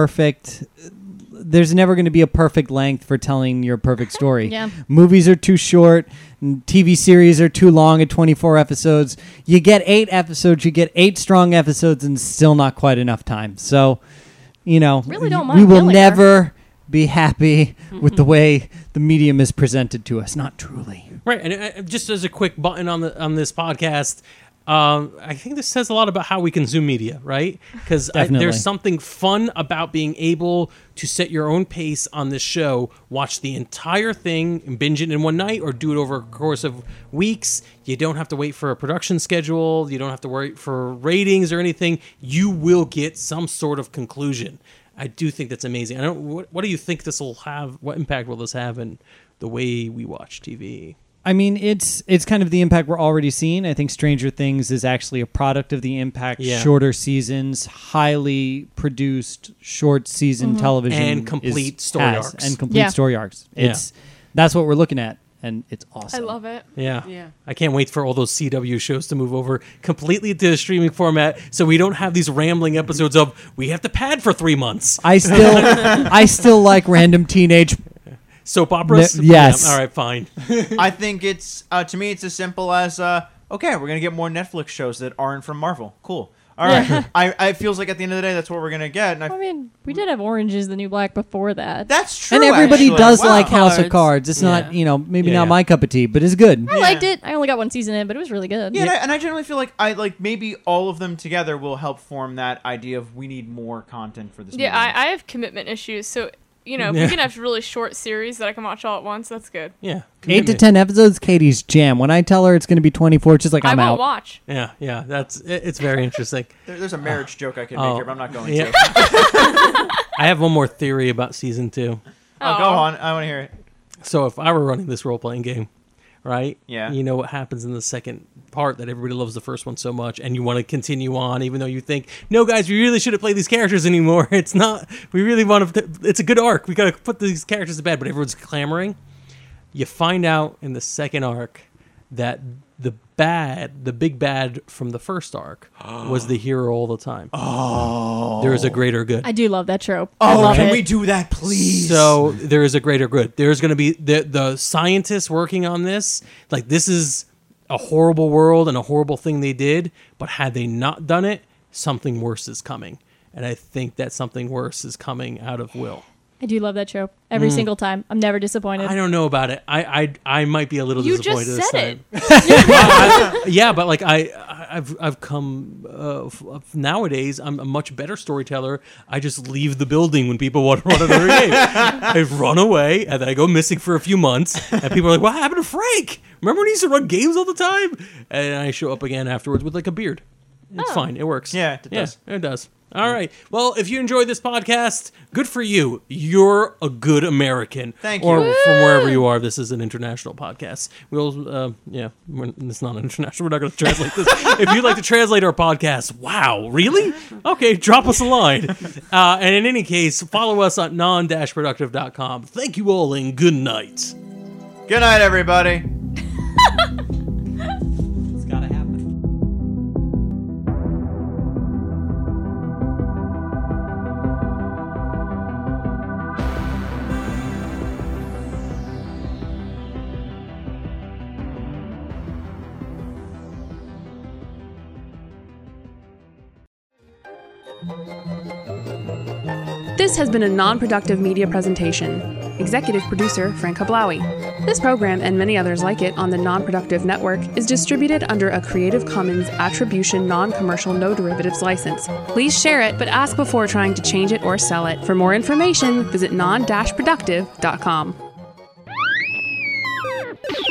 never going to be a perfect length for telling your perfect story. Yeah. Movies are too short. TV series are too long at 24 episodes. You get 8 episodes, you get 8 strong episodes, and still not quite enough time. So, you know, Really don't mind we will killing her. never be happy with the way the medium is presented to us. Not truly. Right, and just as a quick button on this podcast, I think this says a lot about how we consume media, right? Because there's something fun about being able to set your own pace on this show, watch the entire thing, and binge it in one night, or do it over a course of weeks. You don't have to wait for a production schedule. You don't have to wait for ratings or anything. You will get some sort of conclusion. I do think that's amazing. What do you think this will have? What impact will this have in the way we watch TV? I mean, it's kind of the impact we're already seeing. I think Stranger Things is actually a product of the impact. Yeah. Shorter seasons, highly produced short season television, And complete story arcs. and complete story arcs. That's what we're looking at, and it's awesome. I love it. Yeah. I can't wait for all those CW shows to move over completely to the streaming format so we don't have these rambling episodes of we have to pad for 3 months. I still like random teenage. Soap operas? Yes. Yeah, all right, fine. I think it's to me it's as simple as okay, we're gonna get more Netflix shows that aren't from Marvel. Cool. All right. I feels like at the end of the day that's what we're gonna get. And I mean, we did have Orange is the New Black before that. that's true. And everybody actually. does Wow. like House of Cards. Cards. It's not, Yeah. maybe Yeah, not yeah. my cup of tea, but it's good. I liked it. I only got one season in, but it was really good. Yeah, and I generally feel like maybe all of them together will help form that idea of we need more content for this. Yeah, medium. I have commitment issues, so if we can have really short series that I can watch all at once, that's good. Yeah. 8 to 10 episodes, Katie's jam. When I tell her it's going to be 24, she's like, I I'm won't out. watch. Yeah. It's very interesting. There's a marriage joke I could make here, but I'm not going yeah. to. I have one more theory about season 2. Oh, go on. I want to hear it. So if I were running this role-playing game, right? Yeah. You know what happens in the second part that everybody loves the first one so much, and you want to continue on, even though you think, no, guys, we really shouldn't play these characters anymore. It's not. We really want to. It's a good arc. We got to put these characters to bed, but everyone's clamoring. You find out in the second arc that the big bad from the first arc was the hero all the time. Oh. There is a greater good. I do love that trope. I Oh, love can it. we do that, please? So there is a greater good. There's going to be the scientists working on this. Like, this is a horrible world and a horrible thing they did, but had they not done it, something worse is coming. And I think that something worse is coming out of Will. I do love that trope every single time. I'm never disappointed. I don't know about it. I might be a little You disappointed just this said time. Yeah, but like I I've come nowadays. I'm a much better storyteller. I just leave the building when people want to run another game. I run away and then I go missing for a few months. And people are like, "What happened to Frank? Remember when he used to run games all the time?" And I show up again afterwards with like a beard. It's fine. It works. Yeah, it does. Yeah, it does. All right. Well, if you enjoyed this podcast, good for you. You're a good American. Thank or you. from wherever you are. This is an international podcast. We'll, it's not international. We're not going to translate this. If you'd like to translate our podcast, wow, really? Okay, drop us a line. And in any case, follow us at non-productive.com. Thank you all and good night. Good night, everybody. It's gotta happen. This has been a non-productive media presentation. Executive producer Frank Hablawi. This program and many others like it on the Non-Productive Network is distributed under a Creative Commons Attribution Non-Commercial No Derivatives license. Please share it, but ask before trying to change it or sell it. For more information, visit non-productive.com.